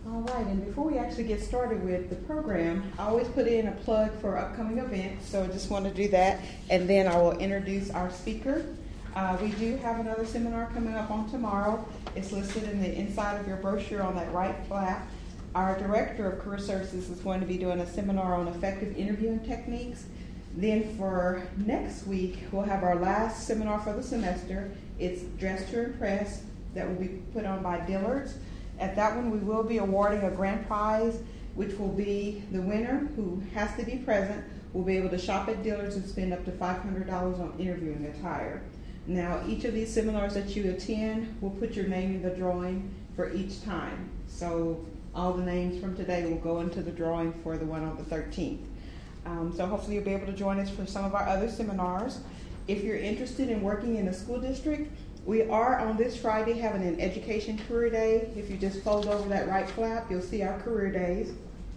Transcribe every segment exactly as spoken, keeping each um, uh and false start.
All right, and before we actually get started with the program, I always put in a plug for upcoming events, so I just want to do that, and then I will introduce our speaker. Uh, we do have another seminar coming up on tomorrow. It's listed in the inside of your brochure on that right flap. Our Director of Career Services is going to be doing a seminar on effective interviewing techniques. Then for next week, we'll have our last seminar for the semester. It's Dress to Impress, that will be put on by Dillard's. At that one, we will be awarding a grand prize, which will be the winner, who has to be present, will be able to shop at Dillard's and spend up to five hundred dollars on interviewing attire. Now, each of these seminars that you attend will put your name in the drawing for each time. So all the names from today will go into the drawing for the one on the thirteenth. Um, so hopefully you'll be able to join us for some of our other seminars. If you're interested in working in a school district, we are on this Friday having an education career day. If you just fold over that right flap, you'll see our career days.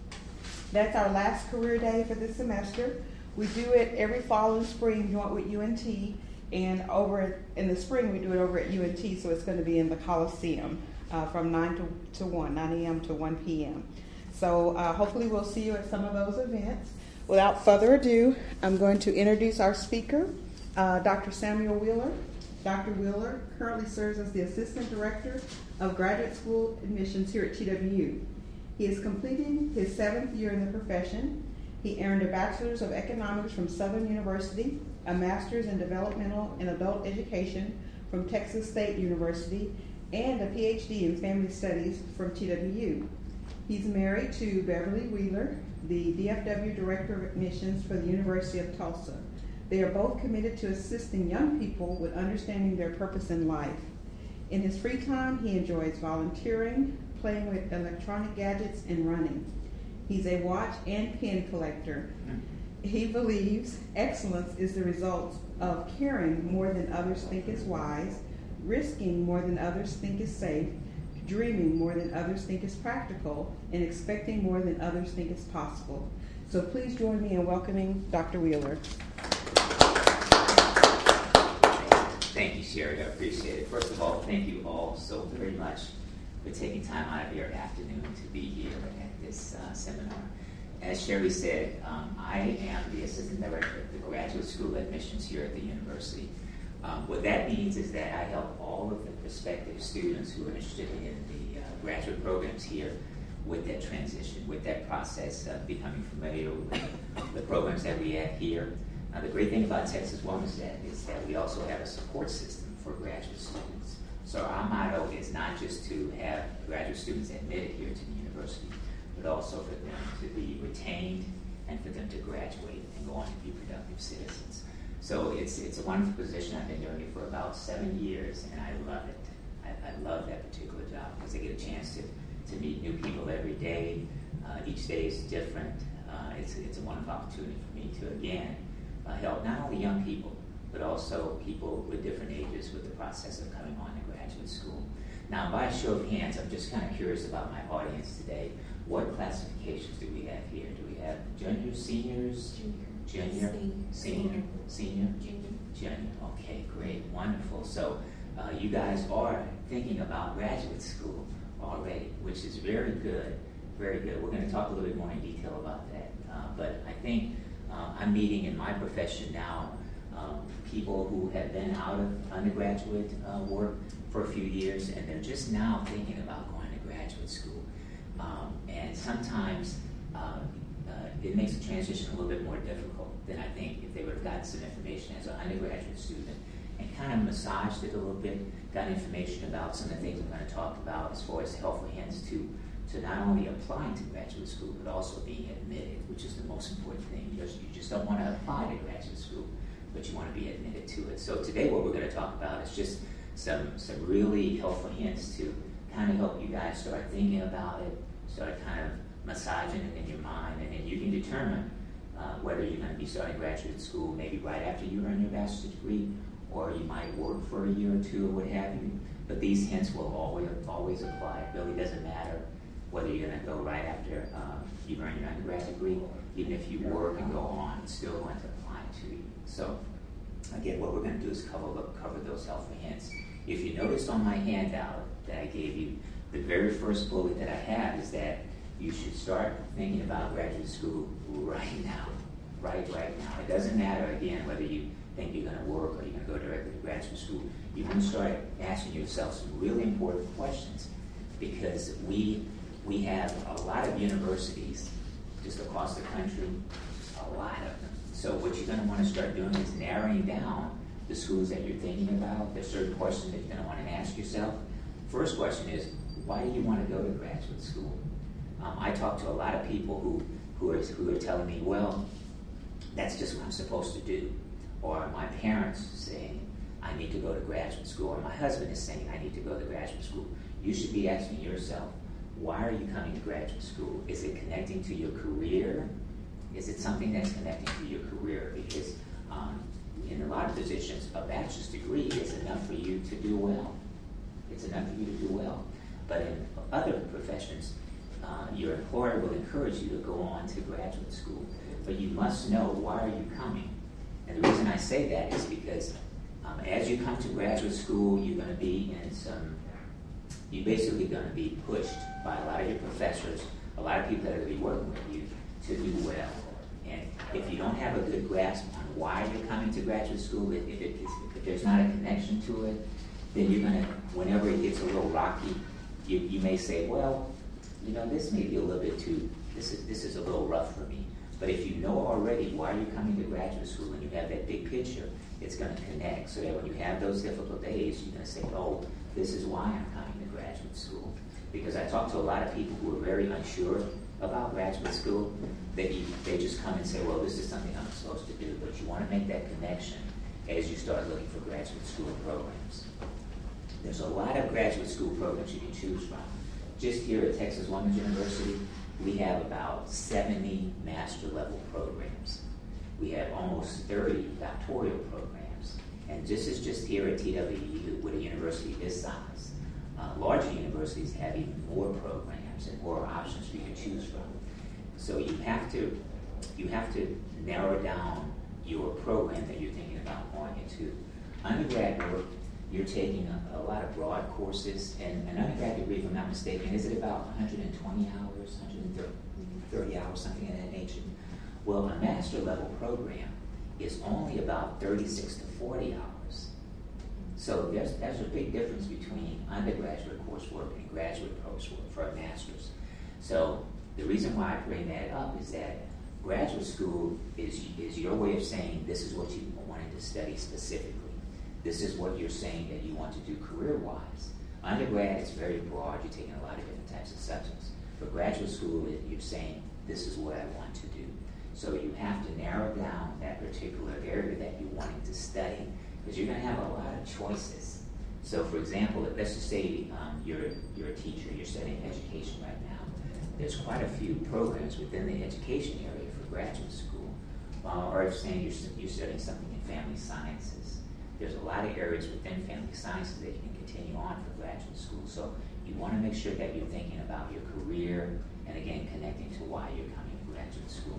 That's our last career day for this semester. We do it every fall and spring joint with U N T, and over in the spring we do it over at U N T, so it's going to be in the Coliseum uh, from nine to one, nine a.m. to one p.m. So uh, hopefully we'll see you at some of those events. Without further ado, I'm going to introduce our speaker, uh, Doctor Samuel Wheeler. Doctor Wheeler currently serves as the Assistant Director of Graduate School Admissions here at T W U. He is completing his seventh year in the profession. He earned a Bachelor's of Economics from Southern University, a Master's in Developmental and Adult Education from Texas State University, and a P H D in Family Studies from T W U. He's married to Beverly Wheeler, the D F W Director of Admissions for the University of Tulsa. They are both committed to assisting young people with understanding their purpose in life. In his free time, he enjoys volunteering, playing with electronic gadgets, and running. He's a watch and pen collector. He believes excellence is the result of caring more than others think is wise, risking more than others think is safe, dreaming more than others think is practical, and expecting more than others think is possible. So please join me in welcoming Doctor Wheeler. Thank you, Sherry. I appreciate it. First of all, thank you all so very much for taking time out of your afternoon to be here at this uh, seminar. As Sherry said, um, I am the Assistant Director of the Graduate School Admissions here at the university. Um, what that means is that I help all of the prospective students who are interested in the uh, graduate programs here with that transition, with that process of becoming familiar with the programs that we have here. Now, the great thing about Texas Wellness Net is that we also have a support system for graduate students. So our motto is not just to have graduate students admitted here to the university, but also for them to be retained and for them to graduate and go on to be productive citizens. So it's it's a wonderful position. I've been doing it for about seven years, and I love it. I, I love that particular job because I get a chance to, to meet new people every day. Uh, each day is different. Uh, it's, it's a wonderful opportunity for me to, again, uh, help not only young people, but also people with different ages with the process of coming on to graduate school. Now, by a show of hands, I'm just kind of curious about my audience today. What classifications do we have here? Do we have juniors, seniors? Junior. Junior? Senior? Senior? Junior. Junior. Okay, great. Wonderful. So uh, you guys are thinking about graduate school already, which is very good. Very good. We're going to talk a little bit more in detail about that. Uh, but I think uh, I'm meeting in my profession now um, people who have been out of undergraduate uh, work for a few years, and they're just now thinking about going to graduate school. Um, and sometimes uh, uh, it makes the transition a little bit more difficult than I think if they would have gotten some information as an undergraduate student and kind of massaged it a little bit, got information about some of the things I'm going to talk about as far as helpful hints to, to not only applying to graduate school, but also being admitted, which is the most important thing. You just, you just don't want to apply to graduate school, but you want to be admitted to it. So today what we're going to talk about is just some, some really helpful hints to kind of help you guys start thinking about it, start kind of massaging it in your mind, and then you can determine uh, whether you're going to be starting graduate school maybe right after you earn your bachelor's degree, or you might work for a year or two or what have you. But these hints will always always apply. It really doesn't matter whether you're going to go right after uh, you earn your undergrad degree. Even if you work and go on, it's still going to apply to you. So again, what we're going to do is cover, cover those helpful hints. If you noticed on my handout that I gave you, the very first bullet that I have is that you should start thinking about graduate school right now, right, right now. It doesn't matter, again, whether you think you're going to work or you're going to go directly to graduate school. You want to start asking yourself some really important questions, because we we have a lot of universities just across the country, a lot of them. So what you're going to want to start doing is narrowing down the schools that you're thinking about. There's certain questions that you're going to want to ask yourself. First question is, why do you want to go to graduate school? Um, I talk to a lot of people who, who, are, who are telling me, well, that's just what I'm supposed to do. Or my parents saying, I need to go to graduate school. Or my husband is saying, I need to go to graduate school. You should be asking yourself, why are you coming to graduate school? Is it connecting to your career? Is it something that's connecting to your career? Because um, in a lot of positions, a bachelor's degree is enough for you to do well. It's enough for you to do well. But in other professions, uh, your employer will encourage you to go on to graduate school. But you must know, why are you coming? And the reason I say that is because um, as you come to graduate school, you're going to be in some, you're basically going to be pushed by a lot of your professors, a lot of people that are going to be working with you to do well. And if you don't have a good grasp on why you're coming to graduate school, if, if, it, if there's not a connection to it, then you're going to, whenever it gets a little rocky, you, you may say, well, you know, this may be a little bit too, this is, this is a little rough for me. But if you know already why you're coming to graduate school and you have that big picture, it's going to connect, so that when you have those difficult days, you're going to say, oh, this is why I'm coming to graduate school. Because I talk to a lot of people who are very unsure about graduate school. They, they just come and say, well, this is something I'm supposed to do. But you want to make that connection as you start looking for graduate school programs. There's a lot of graduate school programs you can choose from. Just here at Texas Women's University, we have about seventy master level programs. We have almost thirty doctoral programs. And this is just here at T W U with a university this size. Uh, larger universities have even more programs and more options for you to choose from. So you have to, you have to narrow down your program that you're thinking about going into. Undergrad work, you're taking a, a lot of broad courses, and an undergrad degree, if I'm not mistaken, is it about one hundred twenty hours, one hundred thirty hours, something of that nature? Well, a master level program is only about thirty-six to forty hours. So there's, there's a big difference between undergraduate coursework and graduate coursework for a master's. So the reason why I bring that up is that graduate school is, is your way of saying this is what you wanted to study specifically. This is what you're saying that you want to do career-wise. Undergrad is very broad. You're taking a lot of different types of subjects. For graduate school, you're saying this is what I want to do. So you have to narrow down that particular area that you're wanting to study, because you're going to have a lot of choices. So for example, let's just say um, you're, you're a teacher, you're studying education right now. There's quite a few programs within the education area for graduate school. Uh, or if saying you're, you're studying something in family sciences, there's a lot of areas within family sciences that you can continue on for graduate school. So you want to make sure that you're thinking about your career, and again, connecting to why you're coming to graduate school.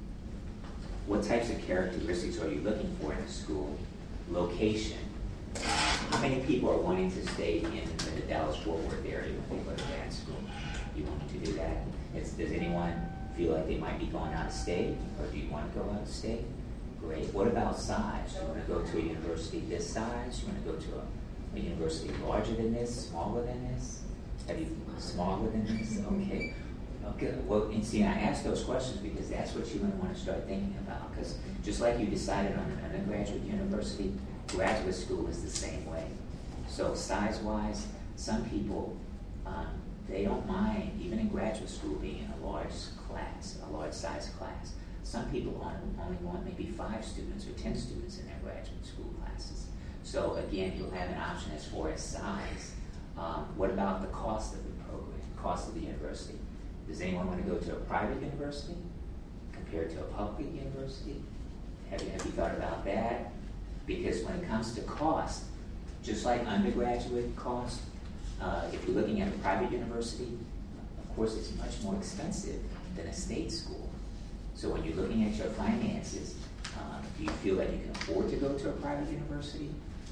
What types of characteristics are you looking for in a school? Location. How many people are wanting to stay in the Dallas-Fort Worth area when they go to grad school? You want to do that? It's, does anyone feel like they might be going out of state, or do you want to go out of state? Great. What about size? Do you want to go to a university this size? Do you want to go to a, a university larger than this, smaller than this? Have you smaller than this? Okay. Okay. Well, and see, I ask those questions because that's what you're going to want to start thinking about. Because just like you decided on an undergraduate university, graduate school is the same way. So size-wise, some people, um, they don't mind, even in graduate school, being in a large class, a large size class. Some people only want maybe five students or ten students in their graduate school classes. So again, you'll have an option as far as size. Um, what about the cost of the program, cost of the university? Does anyone want to go to a private university compared to a public university? Have you, have you thought about that? Because when it comes to cost, just like undergraduate cost, uh, if you're looking at a private university, of course it's much more expensive than a state school. So when you're looking at your finances, um, do you feel that you can afford to go to a private university?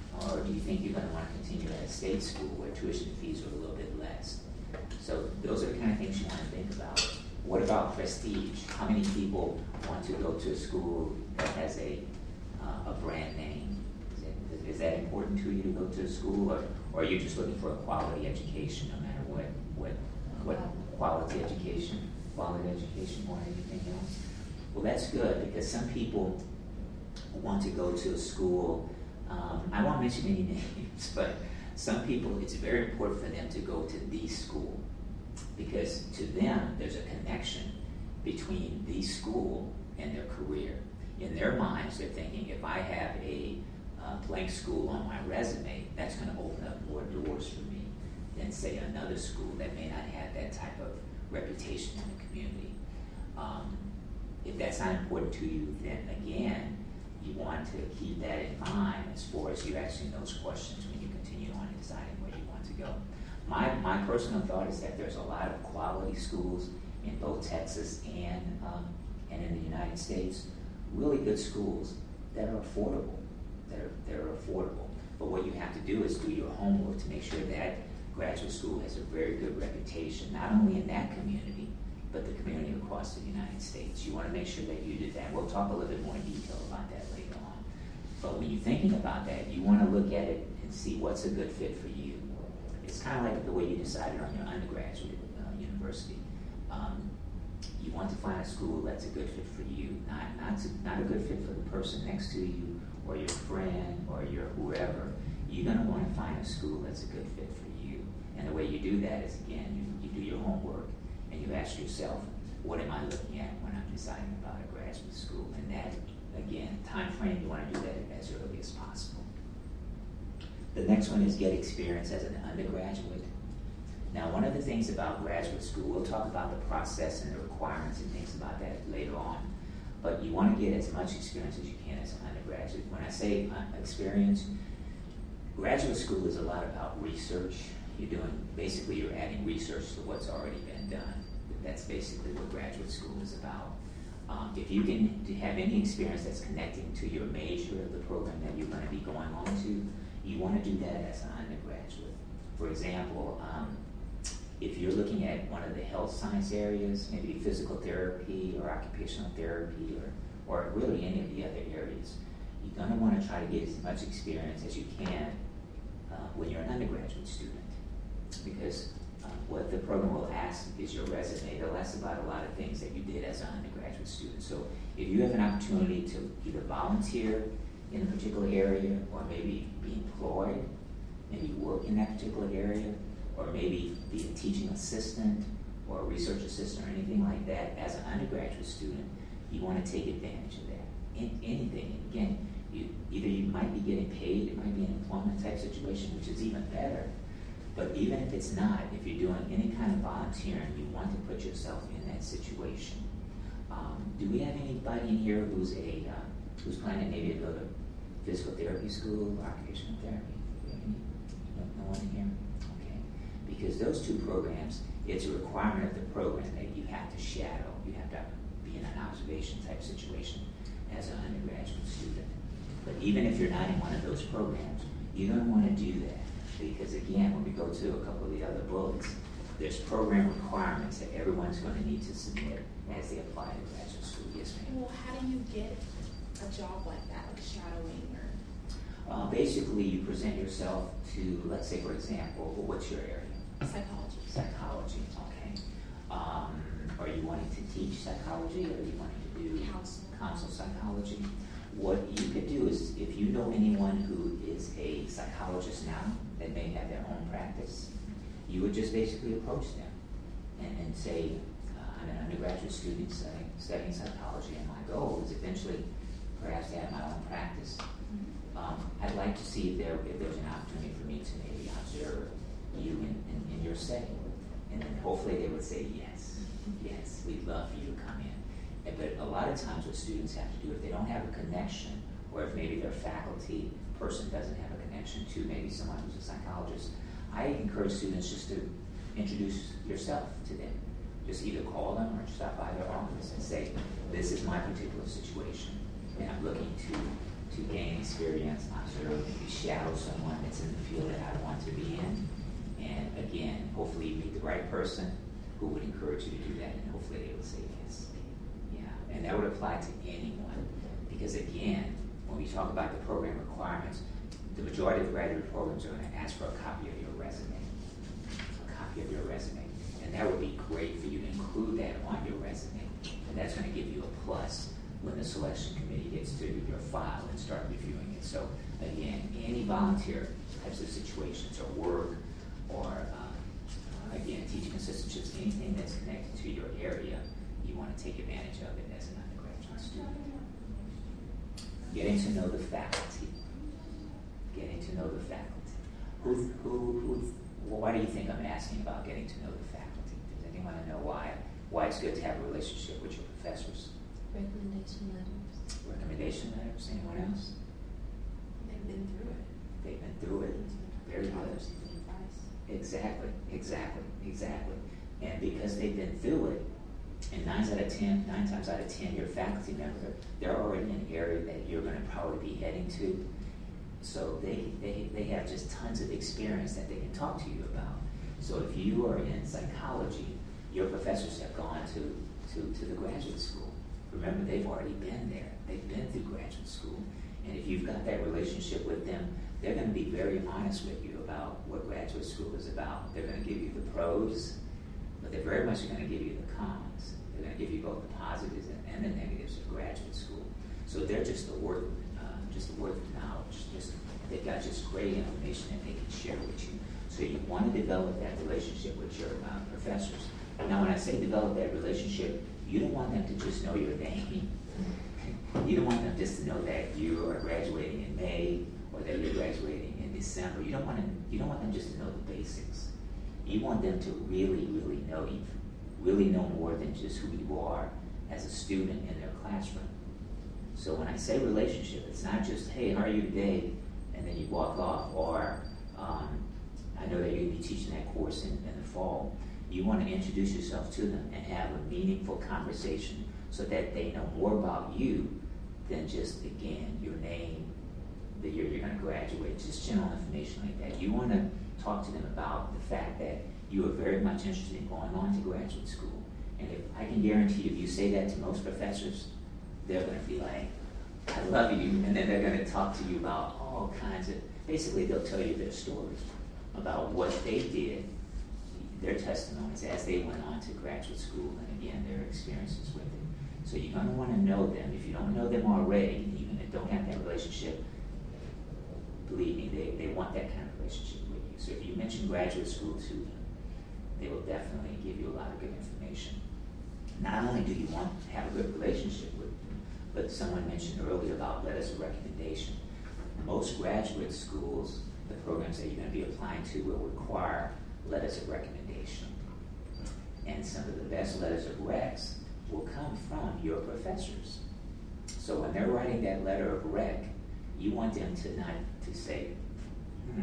Or do you think you're going to want to continue at a state school where tuition fees are a little bit less? So those are the kind of things you want to think about. What about prestige? How many people want to go to a school that has a, uh, a brand name? Is, it, is that important to you to go to a school, or, or are you just looking for a quality education no matter what, what, what quality education, quality education or anything else? Well, that's good, because some people want to go to a school, um, I won't mention any names, but some people, it's very important for them to go to the school, because to them, there's a connection between the school and their career. In their minds, they're thinking, if I have a uh, blank school on my resume, that's going to open up more doors for me than, say, another school that may not have that type of reputation in the community. Um, if that's not important to you, then again, you want to keep that in mind as far as you asking those questions when you continue on deciding where you want to go. My, my personal thought is that there's a lot of quality schools in both Texas and, um, and in the United States, really good schools that are affordable, that are, that are affordable. But what you have to do is do your homework to make sure that graduate school has a very good reputation, not only in that community, but the community across the United States. You want to make sure that you do that. We'll talk a little bit more in detail about that later on. But when you're thinking about that, you want to look at it and see what's a good fit for you. It's kind of like the way you decided on your undergraduate uh, university. Um, you want to find a school that's a good fit for you, not, not, to, not a good fit for the person next to you or your friend or your whoever. You're going to want to find a school that's a good fit for you. And the way you do that is, again, you, you do your homework and you ask yourself, what am I looking at when I'm deciding about a graduate school? And that, again, time frame, you want to do that as early as possible. The next one is get experience as an undergraduate. Now, one of the things about graduate school, we'll talk about the process and the requirements and things about that later on, but you want to get as much experience as you can as an undergraduate. When I say experience, graduate school is a lot about research. You're doing, basically you're adding research to what's already been done. That's basically what graduate school is about. Um, if you can have any experience that's connecting to your major of the program that you're going to be going on to, you want to do that as an undergraduate. For example, um, if you're looking at one of the health science areas, maybe physical therapy or occupational therapy or, or really any of the other areas, you're going to want to try to get as much experience as you can uh, when you're an undergraduate student. Because uh, what the program will ask is your resume. They'll ask about a lot of things that you did as an undergraduate student. So if you have an opportunity to either volunteer in a particular area, or maybe be employed, maybe work in that particular area, or maybe be a teaching assistant or a research assistant or anything like that as an undergraduate student, you want to take advantage of that. In anything. And again, you, either you might be getting paid, it might be an employment type situation, which is even better. But even if it's not, if you're doing any kind of volunteering, you want to put yourself in that situation. Um, do we have anybody in here who's a uh, who's planning maybe to go to physical therapy school or occupational therapy? Do we have any? No, no one in here? Okay. Because those two programs, it's a requirement of the program that you have to shadow. You have to be in an observation type situation as an undergraduate student. But even if you're not in one of those programs, you're going to want to do that. Because again, when we go to a couple of the other bullets, there's program requirements that everyone's going to need to submit as they apply to graduate school. Yes, ma'am. Well, how do you get a job like that, like shadowing or? Uh, basically, you present yourself to, let's say, for example, well, what's your area? Psychology. Psychology, okay. Um, are you wanting to teach psychology, or are you wanting to do Counsel. counsel psychology? What you could do is, if you know anyone who is a psychologist now that may have their own practice, you would just basically approach them and, and say, uh, I'm an undergraduate student studying, studying psychology, and my goal is eventually perhaps to have my own practice. Um, I'd like to see if, there, if there's an opportunity for me to maybe observe you in, in, in your setting. And then hopefully they would say, yes, yes, we'd love for you to come in. And, but a lot of times what students have to do, if they don't have a connection, or if maybe their faculty person doesn't have a connection to maybe someone who's a psychologist, I encourage students just to introduce yourself to them. Just either call them or stop by their office and say, this is my particular situation, and I'm looking to to gain experience, observe, maybe shadow someone that's in the field that I want to be in. And again, hopefully you meet the right person who would encourage you to do that, and hopefully they would say yes. Yeah, and that would apply to anyone. Because again, when we talk about the program requirements, the majority of graduate programs are going to ask for a copy of your resume. A copy of your resume. And that would be great for you to include that on your resume. And that's going to give you a plus when the selection committee gets to your file and start reviewing it. So again, any volunteer types of situations or work or um, again, teaching assistantships, anything that's connected to your area, you want to take advantage of it as an undergraduate student. Getting to know the faculty. Getting to know the faculty. Who, who, who, well, why do you think I'm asking about getting to know the faculty? Does anyone know why? Why it's good to have a relationship with your professors? Recommendation letters. Recommendation letters? Anyone else? They've been through it. They've been through it. Very good. Exactly, exactly, exactly. And because they've been through it, and nine out of ten, nine times out of ten, your faculty member, they're already in an area that you're going to probably be heading to. So they, they, they have just tons of experience that they can talk to you about. So if you are in psychology, your professors have gone to, to, to the graduate school. Remember, they've already been there. They've been through graduate school. And if you've got that relationship with them, they're going to be very honest with you about what graduate school is about. They're going to give you the pros, but they're very much going to give you the cons. They're going to give you both the positives and the negatives of graduate school. So they're just the worth, uh, just the worth of knowledge. Just they've got just great information that they can share with you. So you want to develop that relationship with your uh, professors. Now, when I say develop that relationship, you don't want them to just know your name. You don't want them just to know that you are graduating in May or that you're graduating in December. You don't want them, you don't want them just to know the basics. You want them to really, really know you, really know more than just who you are as a student in their classroom. So when I say relationship, it's not just, hey, how are you today? And then you walk off. Or um, I know that you're going to be teaching that course in, in the fall. You want to introduce yourself to them and have a meaningful conversation so that they know more about you than just, again, your name, the year you're going to graduate, just general information like that. You want to talk to them about the fact that you are very much interested in going on to graduate school. And if I can guarantee you, if you say that to most professors, they're going to be like, I love you, and then they're going to talk to you about all kinds of, basically they'll tell you their stories about what they did, their testimonies as they went on to graduate school, and again, their experiences with it. So you're going to want to know them. If you don't know them already, even if they don't have that relationship, believe me, they, they want that kind of relationship with you. So if you mention graduate school to them, they will definitely give you a lot of good information. Not only do you want to have a good relationship with them, but someone mentioned earlier about letters of recommendation. Most graduate schools, the programs that you're going to be applying to will require letters of recommendation. And some of the best letters of recs will come from your professors. So when they're writing that letter of rec, you want them to not to say, hmm,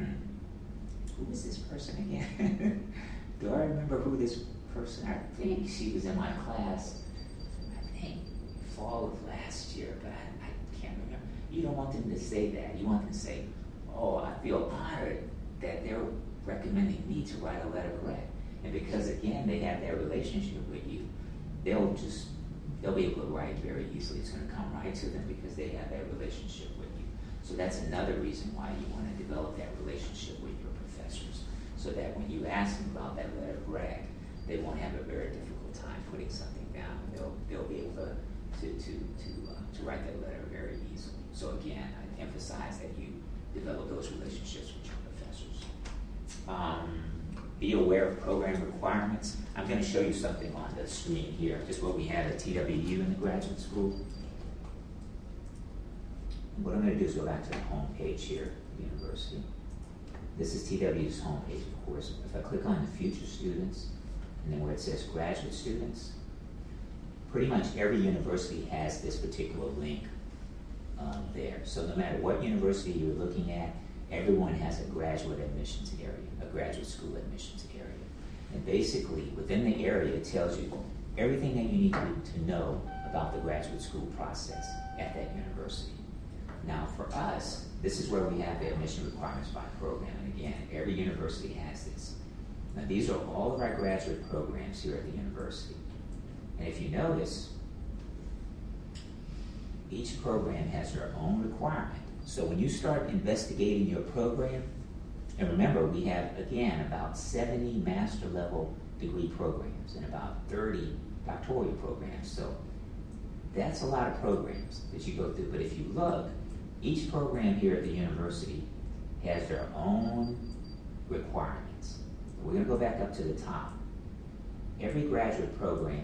who is this person again? Do I remember who this person, I think she was in my class, I think fall of last year, but I, I can't remember. You don't want them to say that. You want them to say, oh, I feel honored that they're recommending me to write a letter of rec. And because, again, they have that relationship with you, they'll just, they'll be able to write very easily. It's going to come right to them because they have that relationship with you. So that's another reason why you want to develop that relationship with your professors, so that when you ask them about that letter of rec, they won't have a very difficult time putting something down. They'll, they'll be able to, to, to, to, uh, to write that letter very easily. So again, I emphasize that you develop those relationships with your professors. Um, be aware of program requirements. I'm going to show you something on the screen here, just what we had at T W U in the graduate school. And what I'm going to do is go back to the home page here, the university. This is T W U's home page, of course. If I click on the future students, and then where it says graduate students, pretty much every university has this particular link um, there. So no matter what university you're looking at, everyone has a graduate admissions area, a graduate school admissions area. And basically, within the area, it tells you everything that you need to, to know about the graduate school process at that university. Now for us, this is where we have the admission requirements by program. And again, every university has this. Now these are all of our graduate programs here at the university. And if you notice, each program has their own requirement. So when you start investigating your program, and remember, we have, again, about seventy master level degree programs and about thirty doctoral programs. So that's a lot of programs that you go through. But if you look, each program here at the university has their own requirements. We're going to go back up to the top. Every graduate program,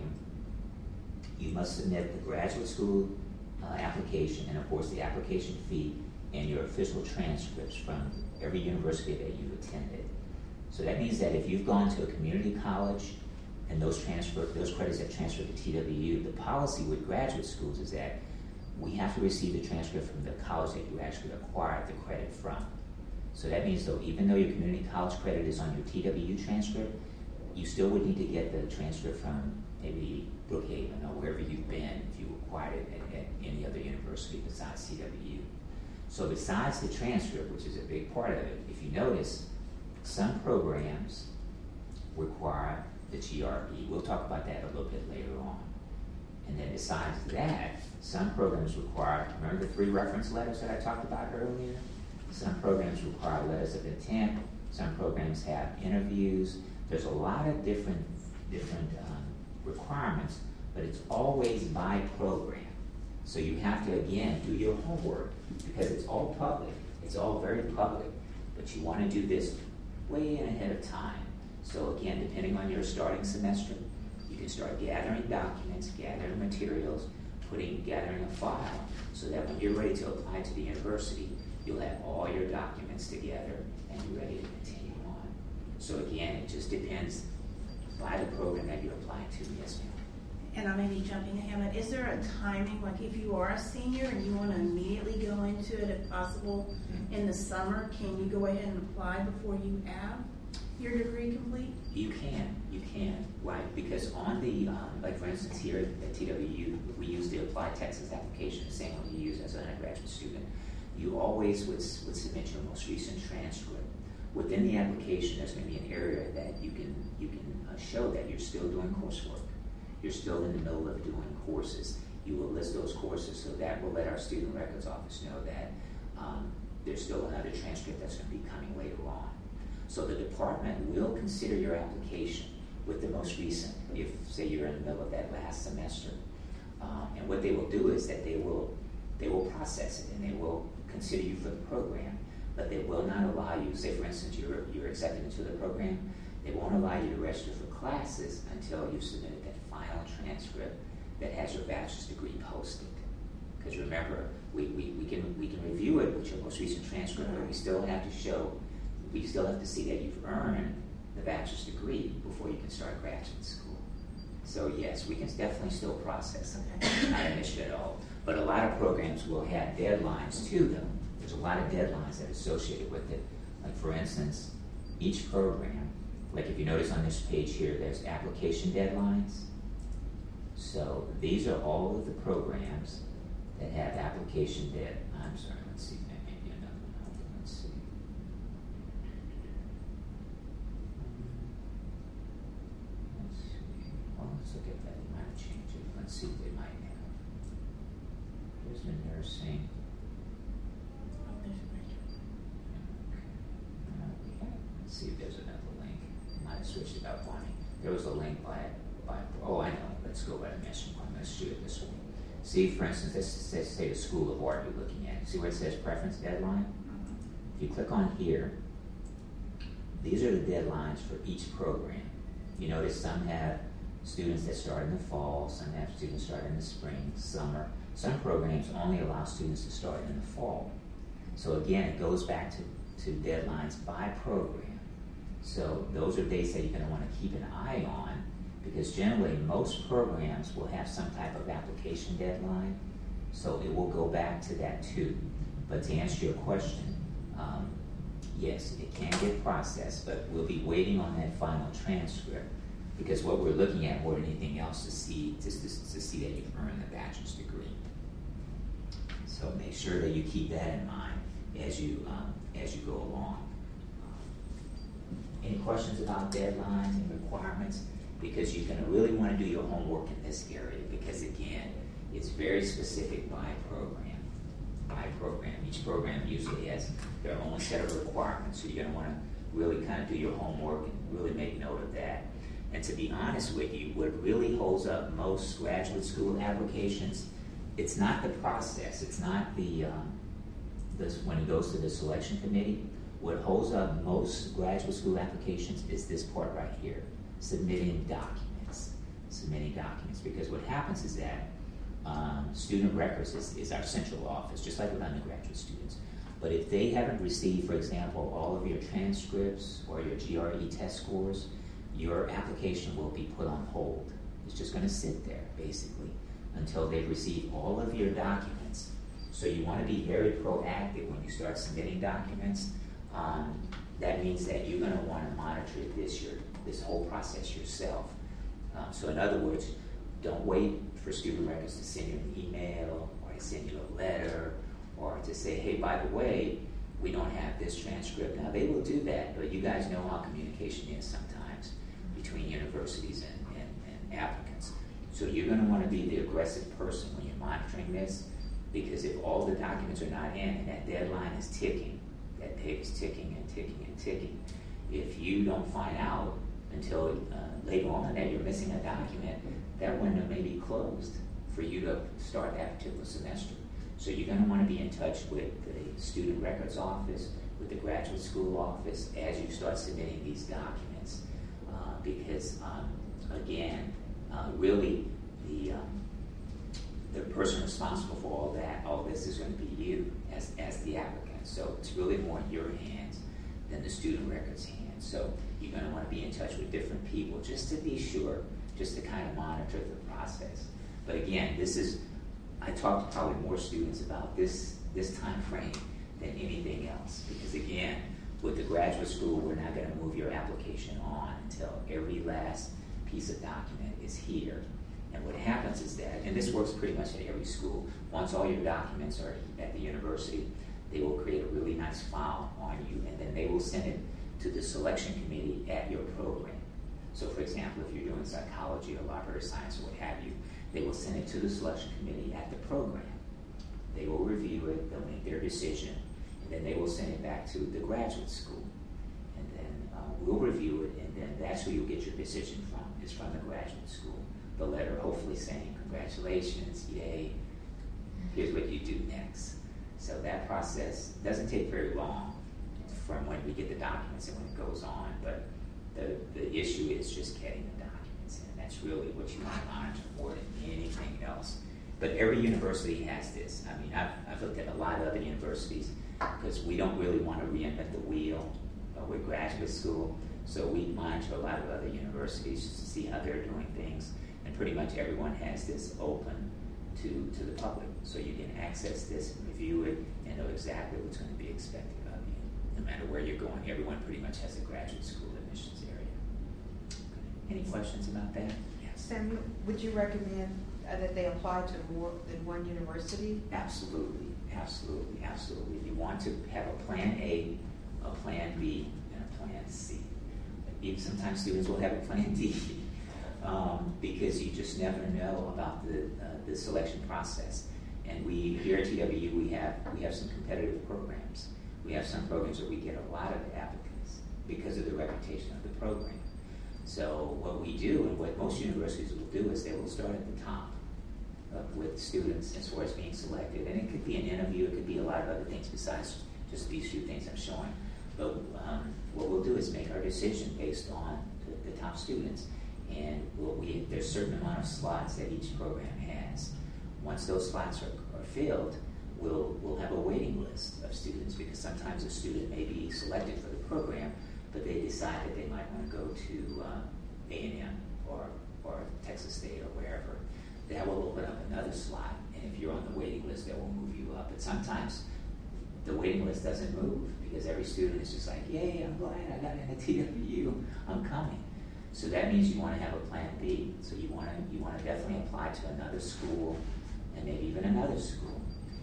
you must submit the graduate school uh, application and, of course, the application fee and your official transcripts from every university that you've attended. So that means that if you've gone to a community college and those transfer, those credits have transferred to T W U, the policy with graduate schools is that we have to receive the transcript from the college that you actually acquired the credit from. So that means, though, even though your community college credit is on your T W U transcript, you still would need to get the transcript from maybe Brookhaven or wherever you've been if you acquired it at, at any other university besides T W U. So besides the transcript, which is a big part of it, if you notice, some programs require the G R E. We'll talk about that a little bit later on. And then besides that, some programs require, remember the three reference letters that I talked about earlier? Some programs require letters of intent. Some programs have interviews. There's a lot of different, different um, requirements, but it's always by program. So you have to, again, do your homework because it's all public. It's all very public, but you want to do this way in ahead of time. So again, depending on your starting semester, you can start gathering documents, gathering materials, putting, gathering a file, so that when you're ready to apply to the university, you'll have all your documents together and you're ready to continue on. So again, it just depends by the program that you're applying to. Yes, ma'am. And I may be jumping ahead, but is there a timing, like if you are a senior and you want to immediately go into it if possible Mm-hmm. in the summer, can you go ahead and apply before you have your degree complete? You can, you can, right? Because on the, um, like for instance here at T W U, we use the Applied Texas application, the same one you use as an undergraduate student. You always would, would submit your most recent transcript. Within the application, there's going to be an area that you can, you can uh, show that you're still doing coursework. You're still in the middle of doing courses. You will list those courses, so that will let our student records office know that um, there's still another transcript that's going to be coming later on. So the department will consider your application with the most recent, if say you're in the middle of that last semester. Um, and what they will do is that they will they will process it and they will consider you for the program, but they will not allow you, say for instance you're you're accepted into the program, they won't allow you to register for classes until you've submitted that final transcript that has your bachelor's degree posted. Because remember, we, we, we can we can review it with your most recent transcript, but we still have to show, we still have to see that you've earned the bachelor's degree before you can start graduate school. So yes, we can definitely still process it, Okay. not an issue at all. But a lot of programs will have deadlines to them. There's a lot of deadlines that are associated with it. Like for instance, each program, like if you notice on this page here, there's application deadlines. So these are all of the programs that have application dead. I'm sorry, let's see, maybe another one. Let's see. Let's see. Well, let's look at that. They might have changed it. Let's see what they might have. Here's the nursing. Oh, there's a break. Uh, we have- Let's see if there's another link. Might have switched it up on me. There was a link by, by oh, I know. Let's go by the mission point. Let's shoot it this way. See, for instance, this let's say the School of Art you're looking at. See where it says preference deadline? If you click on here, these are the deadlines for each program. You notice some have students that start in the fall, some have students start in the spring, summer. Some programs only allow students to start in the fall. So again, it goes back to, to deadlines by program. So those are dates that you're going to want to keep an eye on, because generally most programs will have some type of application deadline, so it will go back to that too. But to answer your question, um, yes, it can get processed, but we'll be waiting on that final transcript, because what we're looking at more than anything else is see, just to, to see that you've earned the bachelor's degree. So make sure that you keep that in mind as you um, as you go along. Any questions about deadlines and requirements? Because you're going to really want to do your homework in this area because, again, it's very specific by program. By program. Each program usually has their own set of requirements, so you're going to want to really kind of do your homework and really make note of that. And to be honest with you, what really holds up most graduate school applications, it's not the process. It's not the, um, this, when it goes to the selection committee. What holds up most graduate school applications is this part right here, submitting documents. Submitting documents, because what happens is that um, student records is, is our central office, just like with undergraduate students. But if they haven't received, for example, all of your transcripts or your G R E test scores, your application will be put on hold. It's just going to sit there, basically, until they receive all of your documents. So you want to be very proactive when you start submitting documents. Um, that means that you're going to want to monitor this your, this whole process yourself. Um, so in other words, don't wait for student records to send you an email or to send you a letter or to say, hey, by the way, we don't have this transcript. Now, they will do that, but you guys know how communication is sometimes between universities and, and, and applicants. So you're going to want to be the aggressive person when you're monitoring this, because if all the documents are not in and that deadline is ticking, that peg is ticking and ticking and ticking, if you don't find out until uh, later on that you're missing a document, that window may be closed for you to start that particular semester. So you're going to want to be in touch with the student records office, with the graduate school office as you start submitting these documents, uh, because um, again, uh, really the um, the person responsible for all that, all this is going to be you as as the applicant. So it's really more in your hands than the student records hands. So you're going to want to be in touch with different people just to be sure, just to kind of monitor the process. But again, this is, I talk to probably more students about this, this time frame than anything else. Because again, with the graduate school, we're not going to move your application on until every last piece of document is here. And what happens is that, and this works pretty much at every school, once all your documents are at the university, they will create a really nice file on you, and then they will send it to the selection committee at your program. So for example, if you're doing psychology or library science or what have you, they will send it to the selection committee at the program. They will review it, they'll make their decision, and then they will send it back to the graduate school. And then uh, we'll review it, and then that's where you'll get your decision from, is from the graduate school. The letter hopefully saying, congratulations, yay, here's what you do next. So that process doesn't take very long from when we get the documents and when it goes on, but the, the issue is just getting the documents in. That's really what you want to monitor more than anything else. But every university has this. I mean, I've, I've looked at a lot of other universities because we don't really want to reinvent the wheel uh, with graduate school. So we monitor a lot of other universities just to see how they're doing things. And pretty much everyone has this open to, to the public. So you can access this and review it and know exactly what's going to be expected of you. No matter where you're going, everyone pretty much has a graduate school admissions area. Okay. Any questions about that? Yes. Samuel, would you recommend uh, that they apply to more than one university? Absolutely, absolutely, absolutely. You want to have a plan A, a plan B, and a plan C. Even sometimes students will have a plan D. Um, because you just never know about the uh, the selection process. And we here at T W U we have we have some competitive programs. We have some programs where we get a lot of applicants because of the reputation of the program. So what we do, and what most universities will do, is they will start at the top uh, with students as far as being selected. And it could be an interview, it could be a lot of other things besides just these few things I'm showing. But um, what we'll do is make our decision based on the, the top students. And we'll, we, there's a certain amount of slots that each program has. Once those slots are, are filled, we'll, we'll have a waiting list of students, because sometimes a student may be selected for the program, but they decide that they might want to go to uh, A and M or, or Texas State or wherever. That will open up another slot, and if you're on the waiting list, that will move you up. But sometimes the waiting list doesn't move, because every student is just like, yay, I'm glad I got into T W U, I'm coming. So that means you want to have a plan B. So you want to you want to definitely apply to another school, and maybe even another school.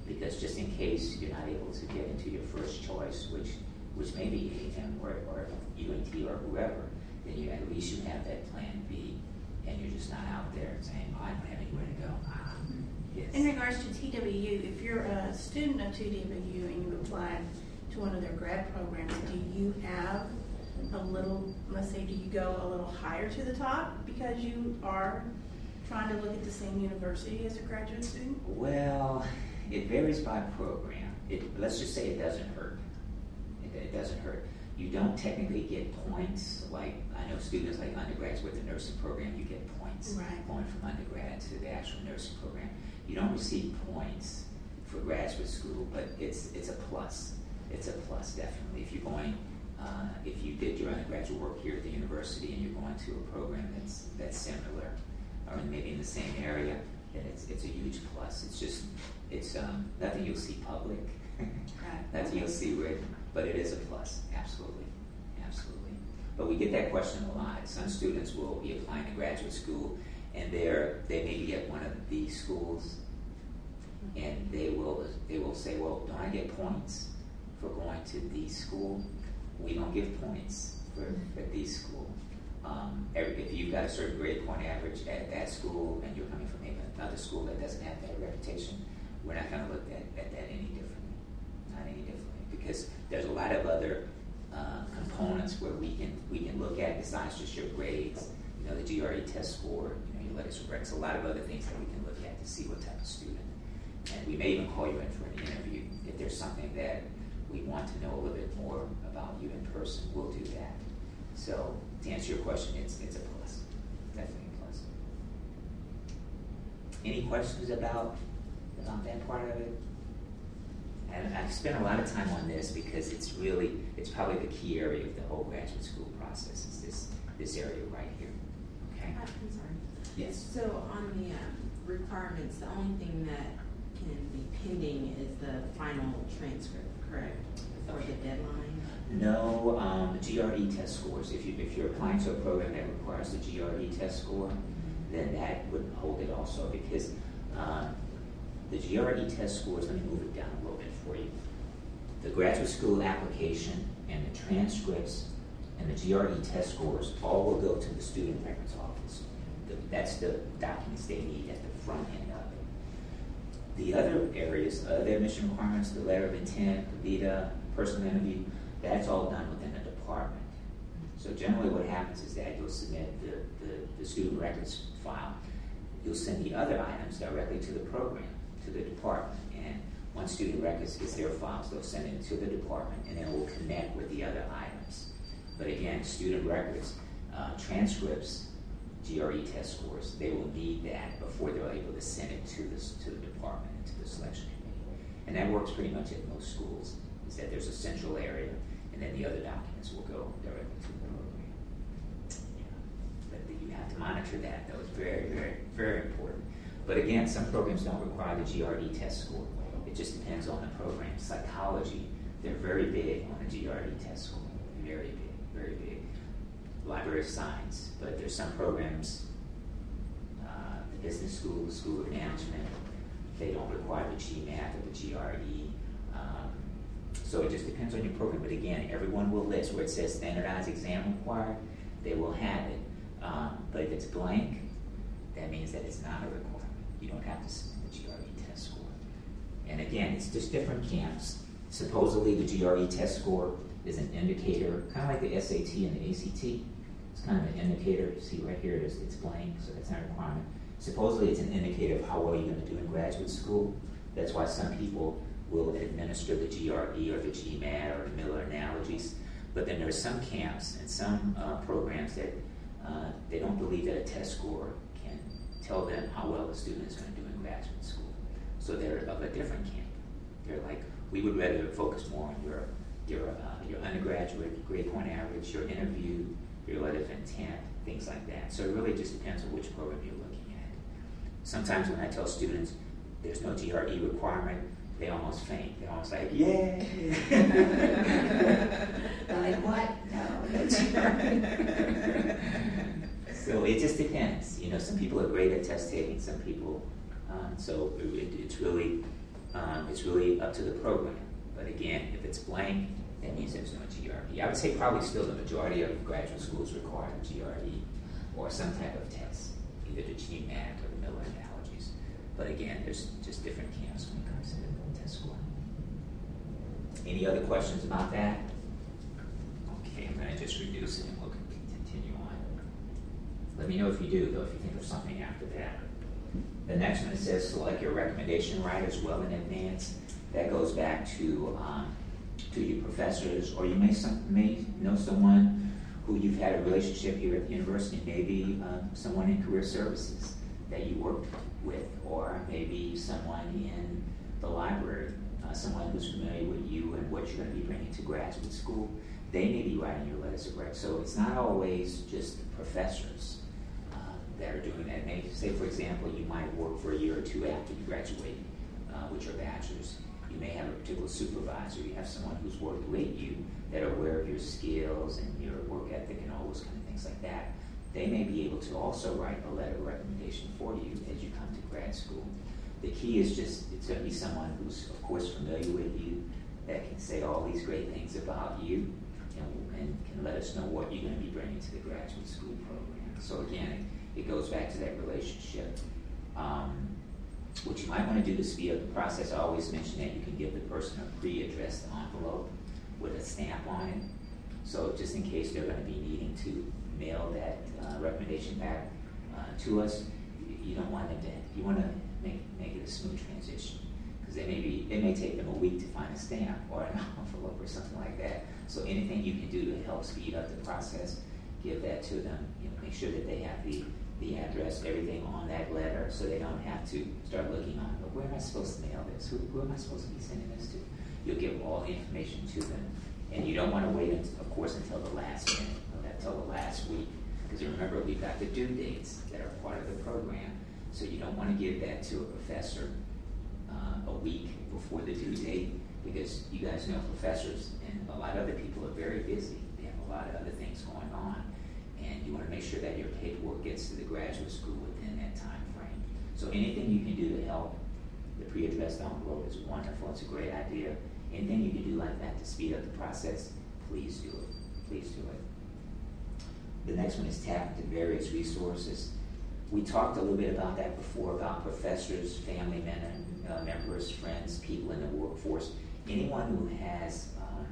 because just in case you're not able to get into your first choice, which which may be A and M or, or U N T or whoever, then you at least you have that plan B, and you're just not out there saying, oh, I don't have anywhere to go. Ah, yes. In regards to T W U, if you're a student of T W U and you applied to one of their grad programs, do you have a little, let's say, do you go a little higher to the top because you are trying to look at the same university as a graduate student? Well, it varies by program. It, let's just say it doesn't hurt. It, it doesn't hurt. You don't technically get points. Like, I know students like undergrads with the nursing program, you get points Right. going from undergrad to the actual nursing program. You don't receive points for graduate school, but it's it's a plus. It's a plus, definitely. If you're going, uh, if you did your undergraduate work here at the university and you're going to a program that's that's similar, or maybe in the same area, then it's it's a huge plus. It's just it's um, nothing you'll see public, nothing you'll see written, but it is a plus, absolutely, absolutely. But we get that question a lot. Some students will be applying to graduate school, and they're they may be at one of these schools, and they will they will say, well, don't I get points for going to the school? We don't give points for at the school. Um, every, if you've got a certain grade point average at that school and you're coming from another school that doesn't have that reputation, we're not going to look at, at that any differently. Not any differently, because there's a lot of other uh, components where we can we can look at besides just your grades. You know, the G R E test score, you know, your letters of records, a lot of other things that we can look at to see what type of student. And we may even call you in for an interview if there's something that we want to know a little bit more about you in person. We'll do that. So to answer your question, it's it's a plus, definitely a plus. Any questions about about that part of it? And I've spent a lot of time on this because it's really it's probably the key area of the whole graduate school process. Is this this area right here? Okay. I'm sorry. Yes. So on the um, requirements, the only thing that can be pending is the final transcript, correct? Or the deadline? No, um, G R E test scores. If you if you're applying to a program that requires the G R E test score, then that would hold it also, because uh, the G R E test scores. Let me move it down a little bit for you. The graduate school application and the transcripts and the G R E test scores all will go to the student records office. The, that's the documents they need at the front end of it. The other areas, uh, the admission requirements, the letter of intent, the VITA, personal interview, that's all done within the department. So generally what happens is that you'll submit the, the, the student records file. You'll send the other items directly to the program, to the department. And once student records gets their files, they'll send it to the department, and then it will connect with the other items. But again, student records, uh, transcripts, G R E test scores, they will need that before they're able to send it to the, to the department and to the selection committee. And that works pretty much at most schools, is that there's a central area, and then the other documents will go directly to the program. Yeah. But you have to monitor that. That was very, very, very important. But again, some programs don't require the G R E test score. It just depends on the program. Psychology, they're very big on the G R E test score. Very big, very big. Library of Science, but there's some programs, uh, the business school, the School of Management, they don't require the GMAT or the G R E. Um, so it just depends on your program. But again, everyone will list where it says standardized exam required, they will have it. Um, but if it's blank, that means that it's not a requirement. You don't have to submit the G R E test score. And again, it's just different camps. Supposedly the G R E test score is an indicator, kind of like the S A T and the A C T. It's kind of an indicator. You see right here, it's, it's blank, so that's not a requirement. Supposedly it's an indicator of how well you're going to do in graduate school. That's why some people will administer the G R E or the GMAT or the Miller analogies. But then there are some camps and some uh, programs that uh, they don't believe that a test score can tell them how well the student is going to do in graduate school. So they're of a different camp. They're like, we would rather focus more on your your uh, your undergraduate grade point average, your interview, your letter of intent, things like that. So it really just depends on which program you're looking at. Sometimes when I tell students there's no G R E requirement, they almost faint. They're almost like, yay! They're like, what? No, no G R E. So it just depends. You know, some people are great at test taking, some people, um, so it, it's really, Um, it's really up to the program. But again, if it's blank, that means there's no G R E. I would say probably still the majority of graduate schools require a G R E or some type of test, either the GMAT or the Miller analogies. But again, there's just different camps when it comes to the test score. Any other questions about that? Okay, I'm going to just reduce it and we'll continue on. Let me know if you do, though, if you think of something after that. The next one, it says select your recommendation writers well in advance. That goes back to um, to your professors, or you may some, may know someone who you've had a relationship here at the university, maybe um, someone in career services that you worked with, or maybe someone in the library, uh, someone who's familiar with you and what you're going to be bringing to graduate school. They may be writing your letters of rec. So it's not always just the professors uh, that are doing that. Maybe, say, for example, you might work for a year or two after you graduate uh, with your bachelor's. You may have a particular supervisor. You have someone who's worked with you that are aware of your skills and your work ethic and all those kind of things like that. They may be able to also write a letter of recommendation for you as you come to grad school. The key is just, it's going to be someone who's, of course, familiar with you, that can say all these great things about you and, and can let us know what you're going to be bringing to the graduate school program. So again, it goes back to that relationship. Um, What you might want to do to speed up the process, I always mention that you can give the person a pre-addressed envelope with a stamp on it. So just in case they're going to be needing to mail that uh, recommendation back uh, to us, you don't want them to, you want to make, make it a smooth transition. Because they may be, it may take them a week to find a stamp or an envelope or something like that. So anything you can do to help speed up the process, give that to them. You know, make sure that they have the the address, everything on that letter, so they don't have to start looking on, well, where am I supposed to mail this? Who, who am I supposed to be sending this to? You'll give all the information to them. And you don't want to wait, until, of course, until the last minute, until the last week. Because remember, we've got the due dates that are part of the program. So you don't want to give that to a professor uh, a week before the due date, because you guys know professors and a lot of other people are very busy. They have a lot of other things going on. And you want to make sure that your paperwork gets to the graduate school within that time frame. So anything you can do to help the pre-addressed envelope is wonderful. It's a great idea. Anything you can do like that to speed up the process, please do it. Please do it. The next one is tap into various resources. We talked a little bit about that before, about professors, family men, uh, members, friends, people in the workforce. Anyone who has um,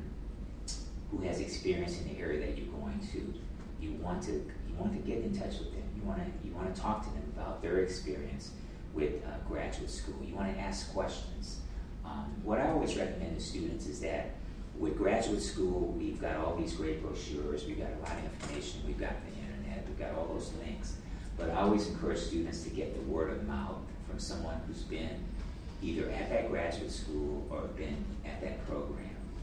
who has experience in the area that you're going to. You want to you want to get in touch with them. You want to you want to talk to them about their experience with uh, graduate school. You want to ask questions. Um, what I always recommend to students is that with graduate school, we've got all these great brochures. We've got a lot of information. We've got the internet. We've got all those links. But I always encourage students to get the word of mouth from someone who's been either at that graduate school or been at that program.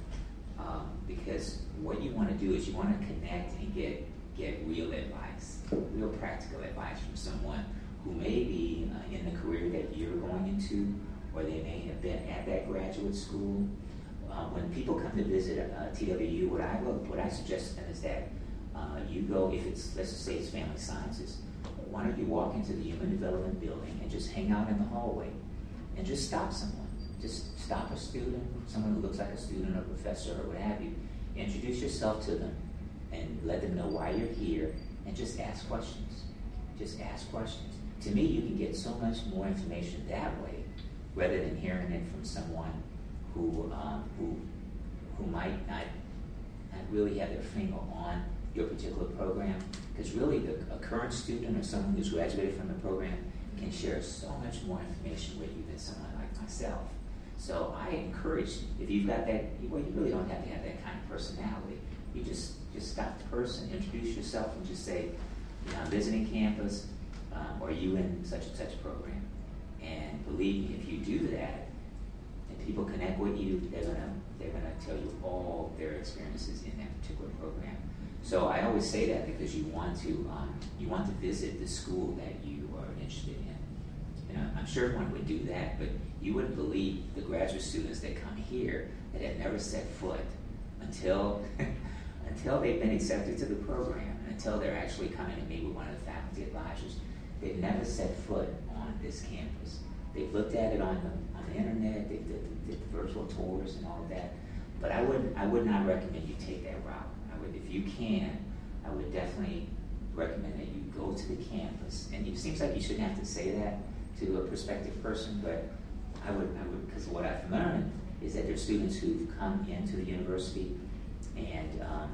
Um, because what you want to do is you want to connect and get get real advice, real practical advice from someone who may be uh, in the career that you're going into, or they may have been at that graduate school. Uh, when people come to visit uh, T W U, what I will, what I suggest to them is that uh, you go, if it's, let's just say it's family sciences, why don't you walk into the human development building and just hang out in the hallway and just stop someone. Just stop a student, someone who looks like a student or professor or what have you. Introduce yourself to them and let them know why you're here, and just ask questions. Just ask questions. To me, you can get so much more information that way, rather than hearing it from someone who um, who who might not, not really have their finger on your particular program. Because really, the, a current student or someone who's graduated from the program can share so much more information with you than someone like myself. So I encourage, if you've got that, well, you really don't have to have that kind of personality. You just just stop the person, introduce yourself, and just say, you know, I'm visiting campus, um, or you in such and such program. And believe me, if you do that, and people connect with you, they're gonna they're gonna tell you all their experiences in that particular program. So I always say that because you want to um, you want to visit the school that you are interested in. You know, I'm sure everyone would do that, but you wouldn't believe the graduate students that come here that have never set foot until until they've been accepted to the program, and until they're actually coming to meet with one of the faculty advisors. They've never set foot on this campus. they've looked at it on the, on the internet, they've did, did the virtual tours and all of that. But I wouldn't, I would not recommend you take that route. I would, if you can, I would definitely recommend that you go to the campus. And it seems like you shouldn't have to say that to a prospective person, but I would, I would, because what I've learned is that there's students who've come into the university and um,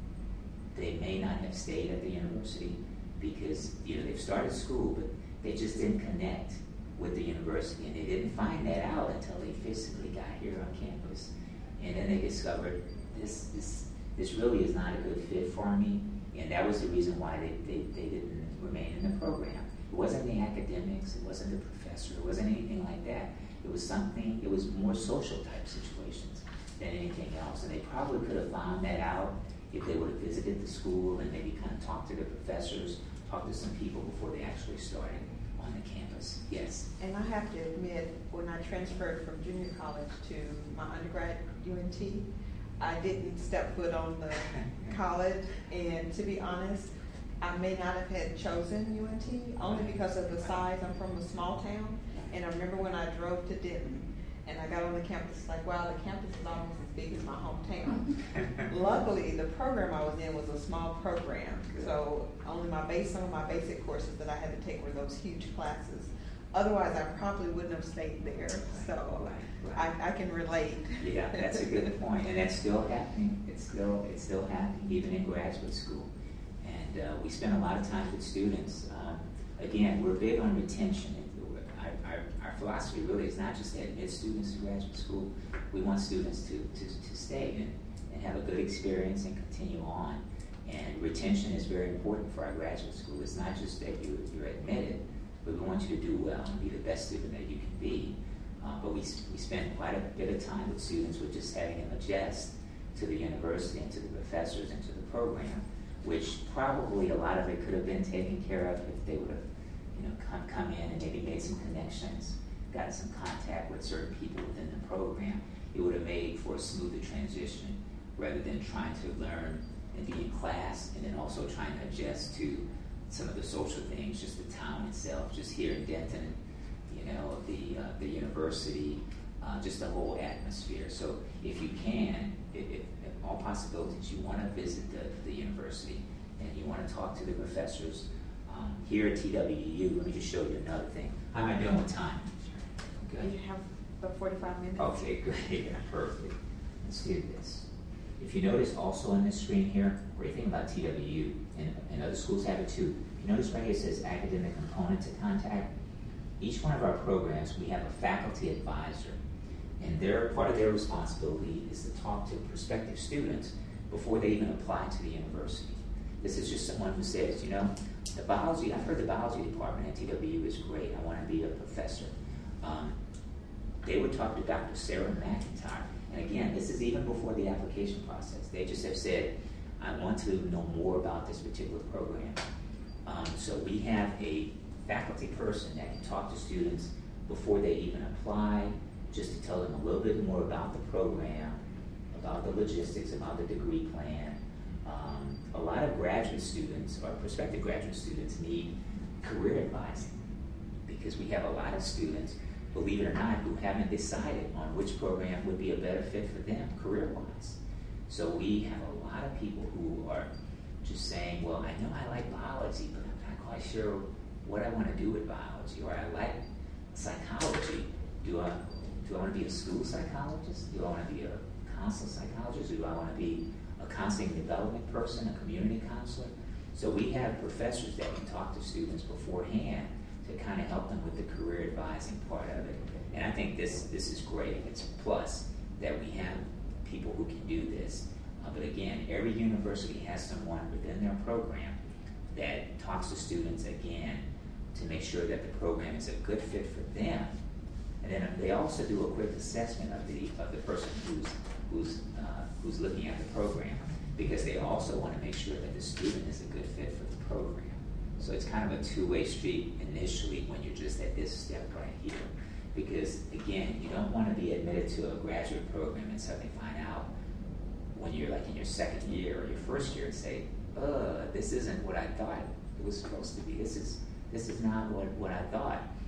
they may not have stayed at the university because, you know, they've started school, but they just didn't connect with the university, and they didn't find that out until they physically got here on campus. And then they discovered this, this, this really is not a good fit for me, and that was the reason why they, they, they didn't remain in the program. It wasn't the academics, it wasn't the professor, it wasn't anything like that. It was something, it was more social type situations than anything else. And they probably could have found that out if they would have visited the school and maybe kind of talked to the professors, talked to some people before they actually started on the campus. Yes? And I have to admit, when I transferred from junior college to my undergrad U N T, I didn't step foot on the college, and to be honest, I may not have had chosen U N T only because of the size. I'm from a small town, and I remember when I drove to Denton and I got on the campus, it's like, wow, the campus is almost as big as my hometown. Luckily, the program I was in was a small program, so only my base, some of my basic courses that I had to take were those huge classes. Otherwise, I probably wouldn't have stayed there, so Right, right. I, I can relate. Yeah, that's a good point, and that's still happening. It's still, it's still happening, even in graduate school. And uh, we spend a lot of time with students. Um, again, we're big on retention. Our, our, our philosophy really is not just to admit students to graduate school. We want students to, to, to stay and, and have a good experience and continue on. And retention is very important for our graduate school. It's not just that you, you're admitted, but we want you to do well and be the best student that you can be. Uh, but we, we spend quite a bit of time with students with just having them adjust to the university and to the professors and to the program, which probably a lot of it could have been taken care of if they would have, you know, come, come in and maybe made some connections, gotten some contact with certain people within the program. It would have made for a smoother transition rather than trying to learn and be in class and then also trying to adjust to some of the social things, just the town itself, just here in Denton, you know, the uh, the university, uh, just the whole atmosphere. So if you can, if, if, if all possibilities, you want to visit the, the university and you want to talk to the professors um, here at T W U. Let me just show you another thing. How am I doing with time? Good. You have about forty-five minutes. Okay, great. Perfect. Let's do this. If you notice also on this screen here, great thing about T W U, and, and other schools have it too. If you notice right here it says academic component to contact. Each one of our programs, we have a faculty advisor, and their part of their responsibility is to talk to prospective students before they even apply to the university. This is just someone who says, you know, the biology, I've heard the biology department at T W U is great. I want to be a professor. Um, they would talk to Doctor Sarah McIntyre. And again, this is even before the application process. They just have said, I want to know more about this particular program. Um, so we have a faculty person that can talk to students before they even apply, just to tell them a little bit more about the program, about the logistics, about the degree plan. Um, a lot of graduate students, or prospective graduate students, need career advising because we have a lot of students, believe it or not, who haven't decided on which program would be a better fit for them career-wise. So we have a lot of people who are just saying, well, I know I like biology, but I'm not quite sure what I want to do with biology, or I like psychology. Do I, do I want to be a school psychologist? Do I want to be a counselor psychologist? Or do I want to be a counseling development person, a community counselor? So we have professors that can talk to students beforehand to kind of help them with the career advising part of it. And I think this this is great. It's a plus that we have people who can do this. Uh, but again, every university has someone within their program that talks to students again to make sure that the program is a good fit for them. And then they also do a quick assessment of the of the person who's who's uh, who's looking at the program, because they also want to make sure that the student is a good fit for the program. So it's kind of a two-way street initially when you're just at this step right here. Because again, you don't want to be admitted to a graduate program and suddenly find out when you're like in your second year or your first year and say, uh, this isn't what I thought it was supposed to be. This is this is not what, what I thought.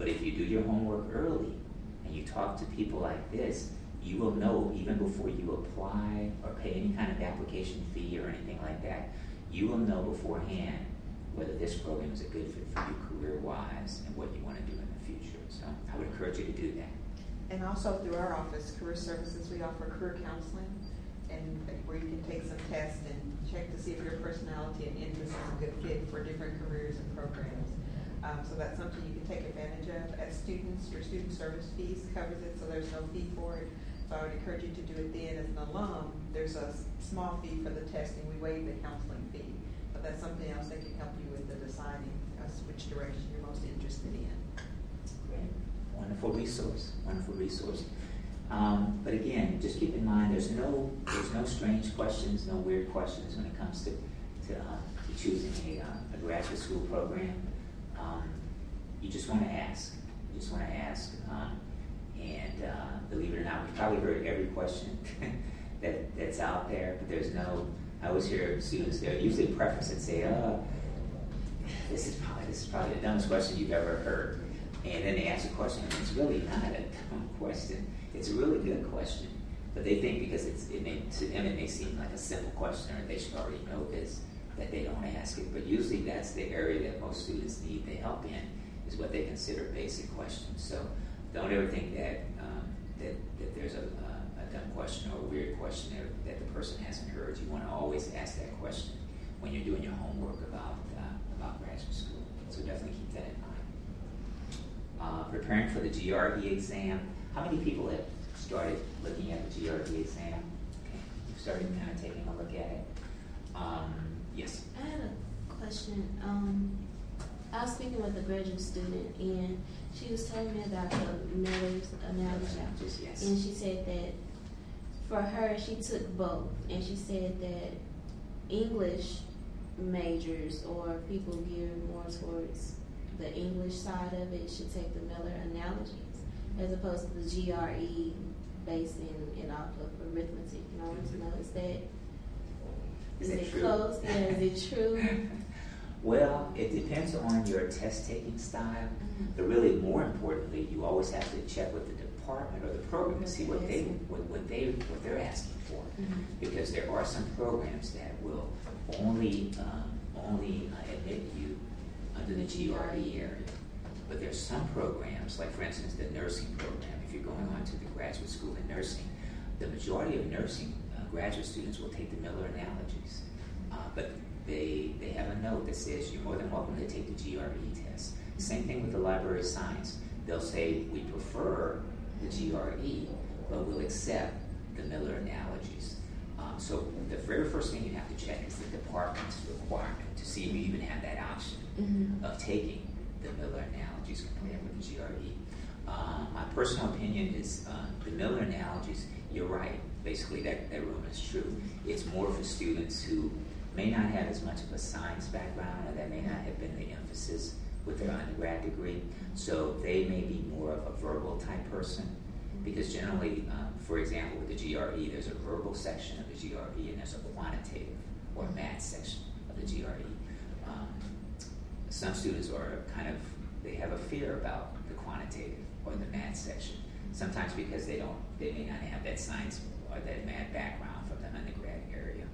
But if you do your homework early and you talk to people like this, you will know even before you apply or pay any kind of application fee or anything like that, you will know beforehand whether this program is a good fit for you career-wise and what you want to do in the future. So I would encourage you to do that. And also through our office, Career Services, we offer career counseling, and where you can take some tests and check to see if your personality and interests is a good fit for different careers and programs. Um, so that's something you can take advantage of. As students, your student service fees covers it, so there's no fee for it. So I would encourage you to do it then. As an alum, there's a s- small fee for the testing. We waive the counseling fee, but that's something else that can help you with the deciding uh, which direction you're most interested in. Great. Wonderful resource. Wonderful resource. Um, but again, just keep in mind there's no there's no strange questions, no weird questions when it comes to to, uh, to choosing a, uh, a graduate school program. Um, you just want to ask. You just want to ask. Um, and uh, believe it or not, we've probably heard every question that that's out there. But there's no. I always hear students there usually preface it, say, "Uh, this is probably this is probably the dumbest question you've ever heard." And then they ask a question, and it's really not a dumb question. It's a really good question. But they think because it's, it may, to them it may seem like a simple question, or they should already know this, that they don't ask it. But usually that's the area that most students need the help in, is what they consider basic questions. So don't ever think that um, that, that there's a, a, a dumb question or a weird question there that the person hasn't heard. You want to always ask that question when you're doing your homework about, uh, about graduate school. So definitely keep that in mind. Uh, preparing for the G R E exam. How many people have started looking at the G R E exam? Okay. You've started kind of taking a look at it. Um, yes? I had a question. Um, I was speaking with a graduate student, and she was telling me about the Miller's analogy. Just yes. And she said that for her, she took both. And she said that English majors or people geared more towards the English side of it should take the Miller analogies, as opposed to the G R E basing it off of arithmetic. And I want to know, is that Is is it it true? close? Yeah, is it true? Well, it depends on your test-taking style. Mhm. But really, more importantly, you always have to check with the department or the program to see what they what, what they what they're asking for. Mhm. Because there are some programs that will only um, only uh, admit you under the G R E area. But there's some programs, like for instance the nursing program, if you're going on to the graduate school in nursing, the majority of nursing uh, graduate students will take the Miller analogies. Uh, but they they have a note that says you're more than welcome to take the G R E test. Same thing with the library of science. They'll say we prefer the G R E, but we'll accept the Miller analogies. Um, so the very first thing you have to check is the department's requirement to see if you even have that option Mhm. of taking the Miller analogies compared with the G R E. Um, my personal opinion is uh, the Miller analogies, you're right, basically that, that room is true. It's more for students who may not have as much of a science background, or that may not have been the emphasis with their undergrad degree. So they may be more of a verbal type person, because generally, um, for example, with the G R E, there's a verbal section of the G R E and there's a quantitative or math section of the G R E. Um, some students are kind of, they have a fear about the quantitative or the math section, sometimes because they don't, they may not have that science or that math background from the undergrad area.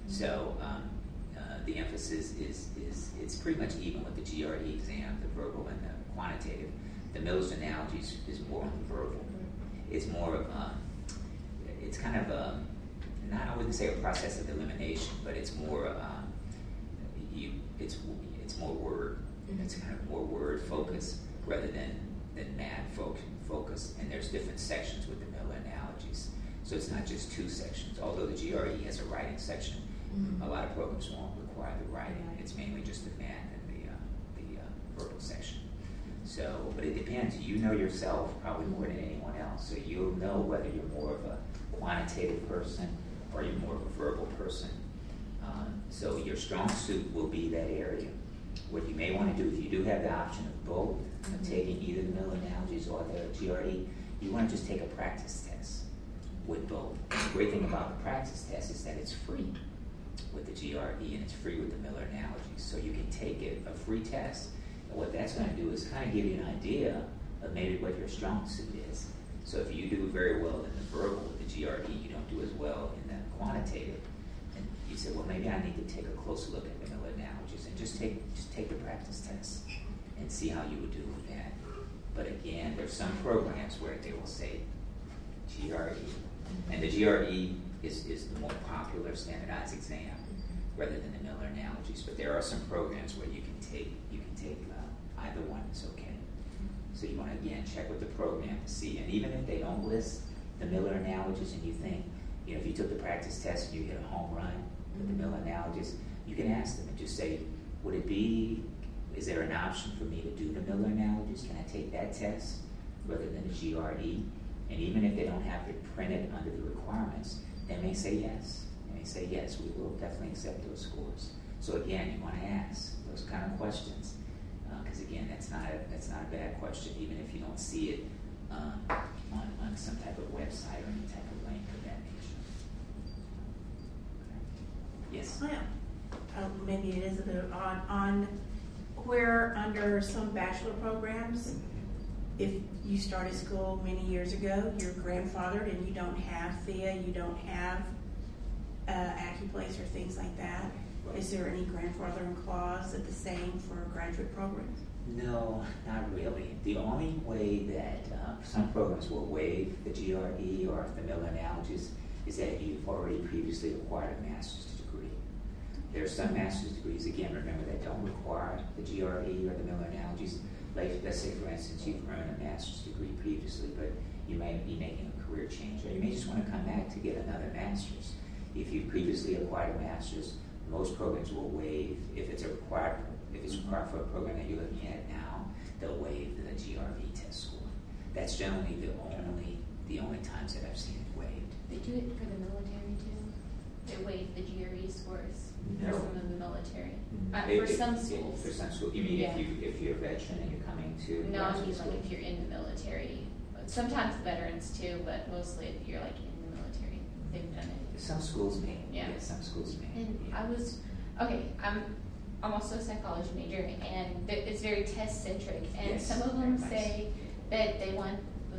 So um, uh, the emphasis is, is it's pretty much even with the G R E exam, the verbal and the quantitative. The Miller's analogies is more on the verbal. It's more of, um, it's kind of a, not, I wouldn't say a process of elimination, but it's more, um, you, it's it's more word. It's kind of more word focused rather than, than math fo- focused. And there's different sections with the Miller analogies. So it's not just two sections. Although the G R E has a writing section, Mhm. a lot of programs won't require the writing. It's mainly just the math and the, uh, the uh, verbal section. So, but it depends. You know yourself probably more than anyone else. So you'll know whether you're more of a quantitative person or you're more of a verbal person. Um, so your strong suit will be that area. What you may want to do, if you do have the option of both, of taking either the Miller analogies or the G R E, you want to just take a practice test with both. The great thing about the practice test is that it's free with the G R E and it's free with the Miller analogies. So you can take it, a free test. And what that's going to do is kind of give you an idea of maybe what your strong suit is. So if you do very well in the verbal with the G R E, you don't do as well in the quantitative, and you say, well, maybe I need to take a closer look at the Miller analogies and just take just take the practice test and see how you would do with that. But again, there's some programs where they will say G R E, and the G R E is, is the more popular standardized exam rather than the Miller analogies. But there are some programs where you can take you can take uh, either one. It's okay. So you want to, again, check with the program to see. And even if they don't list the Miller analogies and you think, you know, if you took the practice test and you hit a home run with the Miller analogies, you can ask them and just say, would it be, is there an option for me to do the Miller analogies? Can I take that test rather than the G R E? And even if they don't have it printed under the requirements, they may say yes. They may say, yes, we will definitely accept those scores. So again, you want to ask those kind of questions. Because uh, again, that's not a, that's not a bad question, even if you don't see it um, on, on some type of website or any type of link of that nature. Okay. Yes. Oh, yeah. Uh, maybe it is a bit on on where under some bachelor programs, if you started school many years ago, you're grandfathered and you don't have T H I A, you don't have uh, AccuPlace or things like that. Is there any grandfathering clause at the same for graduate programs? No, not really. The only way that uh, some programs will waive the G R E or the Miller analogies is that you've already previously acquired a master's degree. There are some master's degrees, again, remember, that don't require the G R E or the Miller analogies. Like, let's say, for instance, you've earned a master's degree previously, but you may be making a career change, or you may just want to come back to get another master's. If you previously acquired a master's, most programs will waive, if it's a required, if it's required for a program that you're looking at now, they'll waive the G R E test score. That's generally the only the only times that I've seen it waived. They do it for the military too. They waive the G R E scores No. for some of the military. Uh, If- for if- some if- schools. For some schools. You mean Yeah. if you if you're a veteran and you're coming to No, I graduate mean school? like if you're in the military. Sometimes veterans too, but mostly if you're like in the military, they've done it. Some schools may. Yeah. Some schools may. And yeah. I was, okay, I'm, I'm also a psychology major, and th- it's very test centric. And Yes, some of very them much. say that they want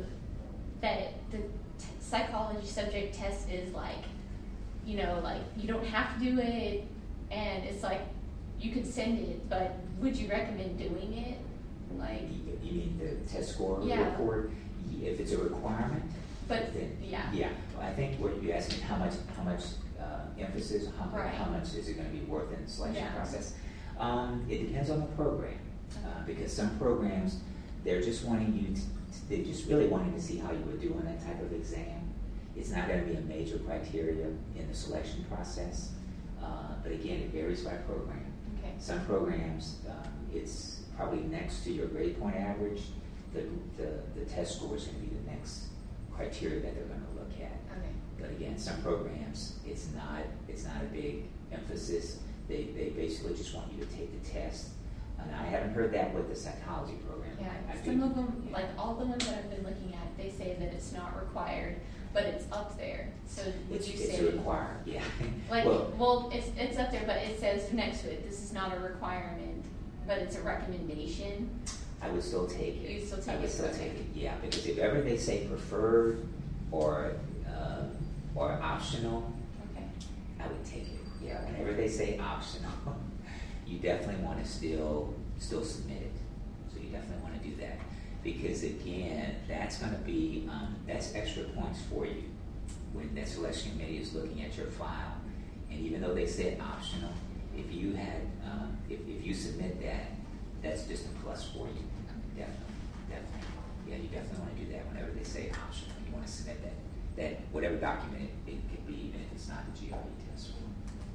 that the t- psychology subject test is like, you know, like you don't have to do it, and it's like you could send it, but would you recommend doing it? Like, You you mean the test score Yeah. report? If it's a requirement? but then yeah, Yeah, I think what you're asking, how much, how much uh, emphasis, how, Right. how much is it going to be worth in the selection Yeah. process? Um, it depends on the program, uh, because some programs, they're just wanting you, to, they're just really wanting to see how you would do on that type of exam. It's not going to be a major criteria in the selection process, uh, but again, it varies by program. okay, Some programs, um, it's probably next to your grade point average. The, the, the test score is going to be the next criteria that they're going to look at. okay, But again, some programs, it's not it's not a big emphasis. They, they basically just want you to take the test. And I haven't heard that with the psychology program. yeah. I, I Some do- of them, yeah. like all the ones that I've been looking at, they say that it's not required, but it's up there. So would it's, you it's say? required, yeah. Like, well, well, it's, it's up there, but it says next to it, this is not a requirement, but it's a recommendation. I would still take it. You'd still I take would it, still okay. take it, yeah. Because if ever they say preferred or uh, or optional, Okay, I would take it. Yeah, whenever they say optional, you definitely want to still still submit it. So you definitely want to do that because again, that's going to be um, that's extra points for you when that selection committee is looking at your file. And even though they said optional, if you had um, if if you submit that, that's just a plus for you. Definitely, definitely. Yeah, you definitely want to do that whenever they say optional. You want to submit that that whatever document it, it could be, even if it's not the G R E test score.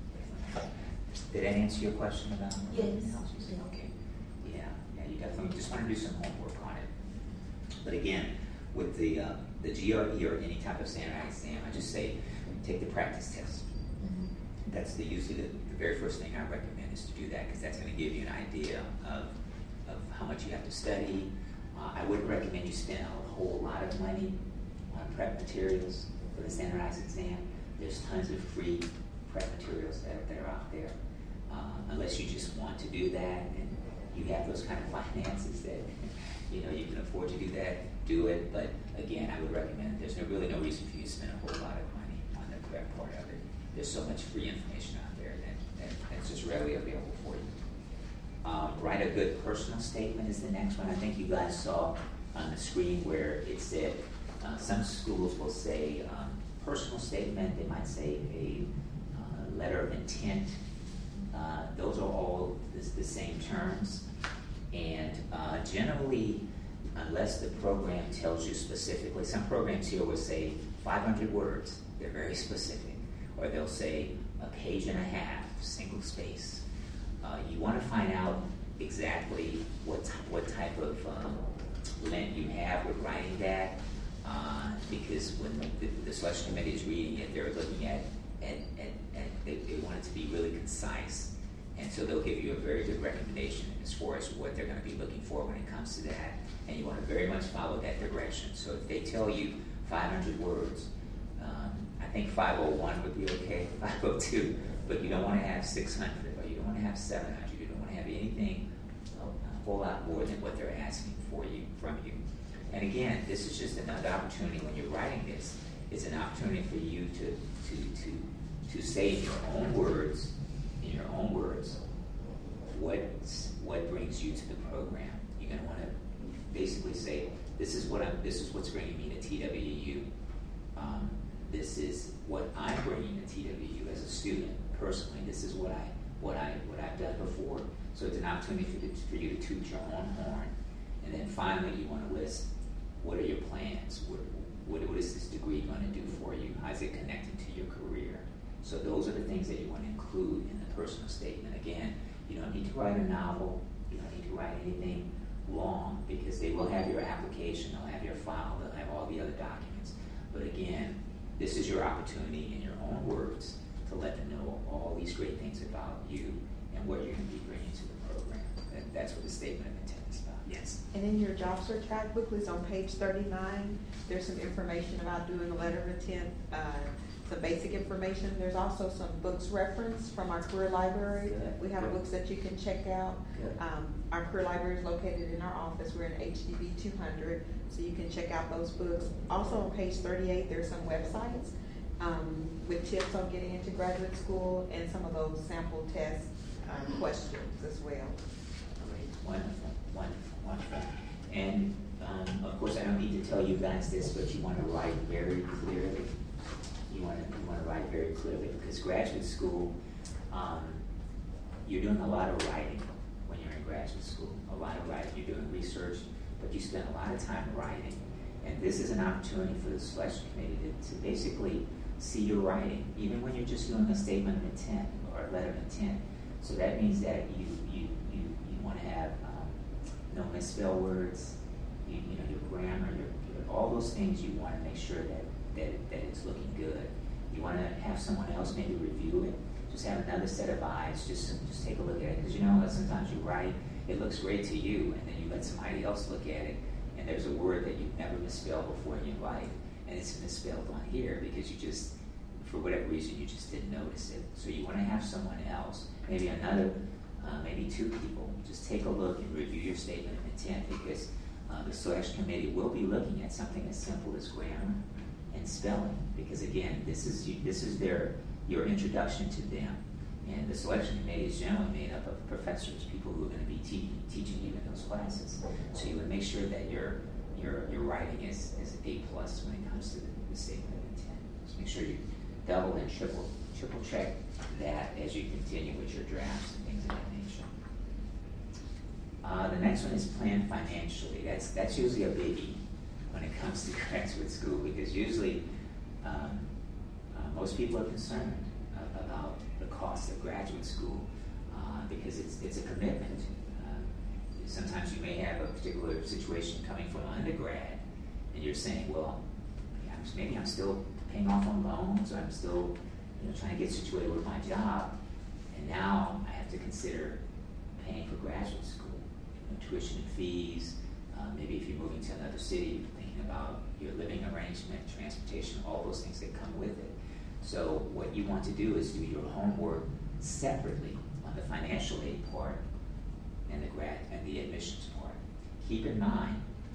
Did that answer your question about? Yes. Okay. Yeah, yeah, you definitely just want to do some homework on it. But again, with the uh, the G R E or any type of standardized exam, I just say take the practice test. That's the usually the, the very first thing I recommend is to do that because that's going to give you an idea of of how much you have to study. Uh, I wouldn't recommend you spend a whole lot of money on prep materials for the standardized exam. There's tons of free prep materials that, that are out there. Uh, unless you just want to do that and you have those kind of finances that you know you can afford to do that, do it. But again, I would recommend, there's no, really no reason for you to spend a whole lot of money on the grad part of it. There's so much free information out there that, that that's just readily available for you. Um, write a good personal statement is the next one. I think you guys saw on the screen where it said, uh, some schools will say um, personal statement, they might say a uh, letter of intent. Uh, those are all the, the same terms. And uh, generally, unless the program tells you specifically, some programs here will say five hundred words, they're very specific. Or they'll say a page and a half, single space. Uh, you want to find out exactly what, t- what type of um, length you have with writing that, uh, because when the, the selection committee is reading it, they're looking at, at, at, at they, they want it to be really concise. And so they'll give you a very good recommendation as far as what they're going to be looking for when it comes to that. And you want to very much follow that direction. So if they tell you five hundred words, um, I think five oh one would be okay, five oh two, but you don't want to have six hundred, or you don't want to have seven hundred, you don't want to have anything a whole lot more than what they're asking for you, from you. And again, this is just another opportunity when you're writing this. It's an opportunity for you to, to, to, to say in your own words, in your own words, what, what brings you to the program. You're going to want to basically say, this is what I'm, this is what's bringing me to T W U. Um, this is what I'm bringing to T W U as a student personally. This is what I, what I, what I've done before. So it's an opportunity for, you, for you to toot your own horn. And then finally, you want to list, what are your plans? What, what, what is this degree going to do for you? How's it connected to your career? So those are the things that you want to include in the personal statement. Again, you don't need to write a novel. You don't need to write anything long, because they will have your application, they'll have your file, they'll have all the other documents. But again, this is your opportunity in your own words to let them know all these great things about you and what you're going to be bringing to the program. And that's what the statement of intent is about. Yes? And in your job search guide booklets on page thirty-nine, there's some information about doing a letter of intent, uh, some basic information. There's also some books referenced from our career library. Good. We have Good. books that you can check out. Good. Um, our career library is located in our office. We're in H D B two hundred, so you can check out those books. Also on page thirty-eight, there's some websites um, with tips on getting into graduate school and some of those sample test um, questions as well. Wonderful, wonderful, wonderful. And um, of course, I don't need to tell you guys this, but you want to write very clearly. You want to you want to write very clearly, because graduate school, um, you're doing a lot of writing when you're in graduate school. A lot of writing. You're doing research, but you spend a lot of time writing. And this is an opportunity for the selection committee to, to basically see your writing, even when you're just doing a statement of intent or a letter of intent. So that means that you you you, you want to have um, no misspell words, you, you know, your grammar, your, your all those things. You want to make sure that that that it's looking good. You want to have someone else maybe review it. Just have another set of eyes. Just just take a look at it, because you know sometimes you write, it looks great to you, and then you let somebody else look at it, and there's a word that you've never misspelled before in your life, and it's misspelled on here because you just, for whatever reason, you just didn't notice it. So you want to have someone else, maybe another, uh, maybe two people, just take a look and review your statement of intent, because uh, the selection committee will be looking at something as simple as grammar and spelling, because again, this is you, this is their your introduction to them, and the selection committee is generally made up of professors, people who are going to be te- teaching you in those classes. So you would make sure that your your your writing is, is A plus when it comes to the, the statement of intent. So make sure you double and triple triple check that as you continue with your drafts and things of that nature. Uh, the next one is plan financially. That's that's usually a biggie when it comes to graduate school, because usually um, uh, most people are concerned uh, about the cost of graduate school uh, because it's it's a commitment. Uh, sometimes you may have a particular situation coming from undergrad, and you're saying, well, yeah, maybe I'm still paying off on loans, or I'm still you know, trying to get situated with my job, and now I have to consider paying for graduate school, you know, tuition and fees. Uh, maybe if you're moving to another city, thinking about your living arrangement, transportation, all those things that come with it. So what you want to do is do your homework separately on the financial aid part and the grad and the admissions part. Keep in mind, when you're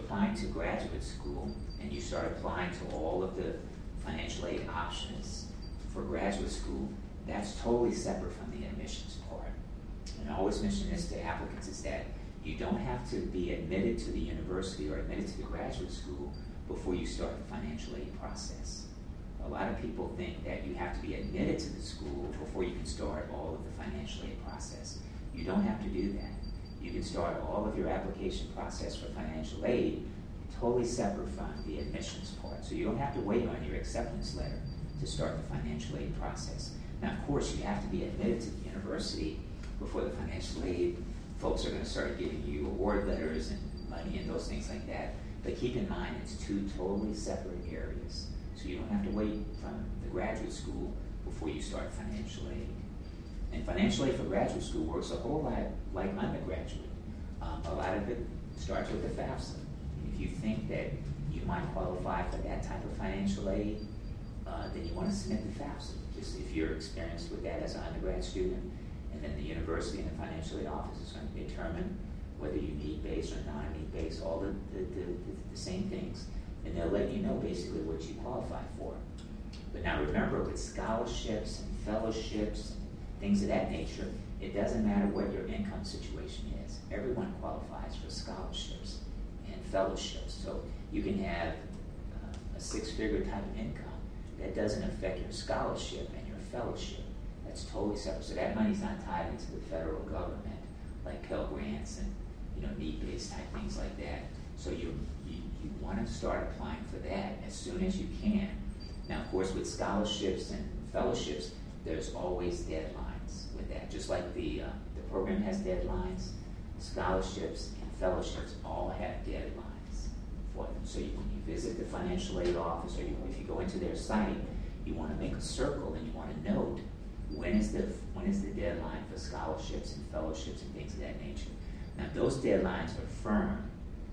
applying to graduate school and you start applying to all of the financial aid options for graduate school, that's totally separate from the admissions part. And I always mention this to applicants is that you don't have to be admitted to the university or admitted to the graduate school before you start the financial aid process. A lot of people think that you have to be admitted to the school before you can start all of the financial aid process. You don't have to do that. You can start all of your application process for financial aid totally separate from the admissions part. So you don't have to wait on your acceptance letter to start the financial aid process. Now, of course, you have to be admitted to the university before the financial aid folks are going to start giving you award letters and money and those things like that. But keep in mind, it's two totally separate areas. So you don't have to wait from the graduate school before you start financial aid. And financial aid for graduate school works a whole lot like undergraduate. Um, a lot of it starts with the FAFSA. If you think that you might qualify for that type of financial aid, uh, then you want to submit the FAFSA. Just if you're experienced with that as an undergrad student, and then the university and the financial aid office is going to determine whether you need base or non-need base, all the, the, the, the, the same things. And they'll let you know basically what you qualify for. But now remember, with scholarships and fellowships and things of that nature, it doesn't matter what your income situation is. Everyone qualifies for scholarships and fellowships. So you can have uh, a six-figure type of income. That doesn't affect your scholarship and your fellowship. That's totally separate. So that money's not tied into the federal government, like Pell Grants and you know need-based type things like that. So you, you you want to start applying for that as soon as you can. Now, of course, with scholarships and fellowships, there's always deadlines with that. Just like the uh, the program has deadlines, scholarships and fellowships all have deadlines for them. So you, when you visit the financial aid office, or you, if you go into their site, you want to make a circle and you want to note when is the when is the deadline for scholarships and fellowships and things of that nature. Now, those deadlines are firm.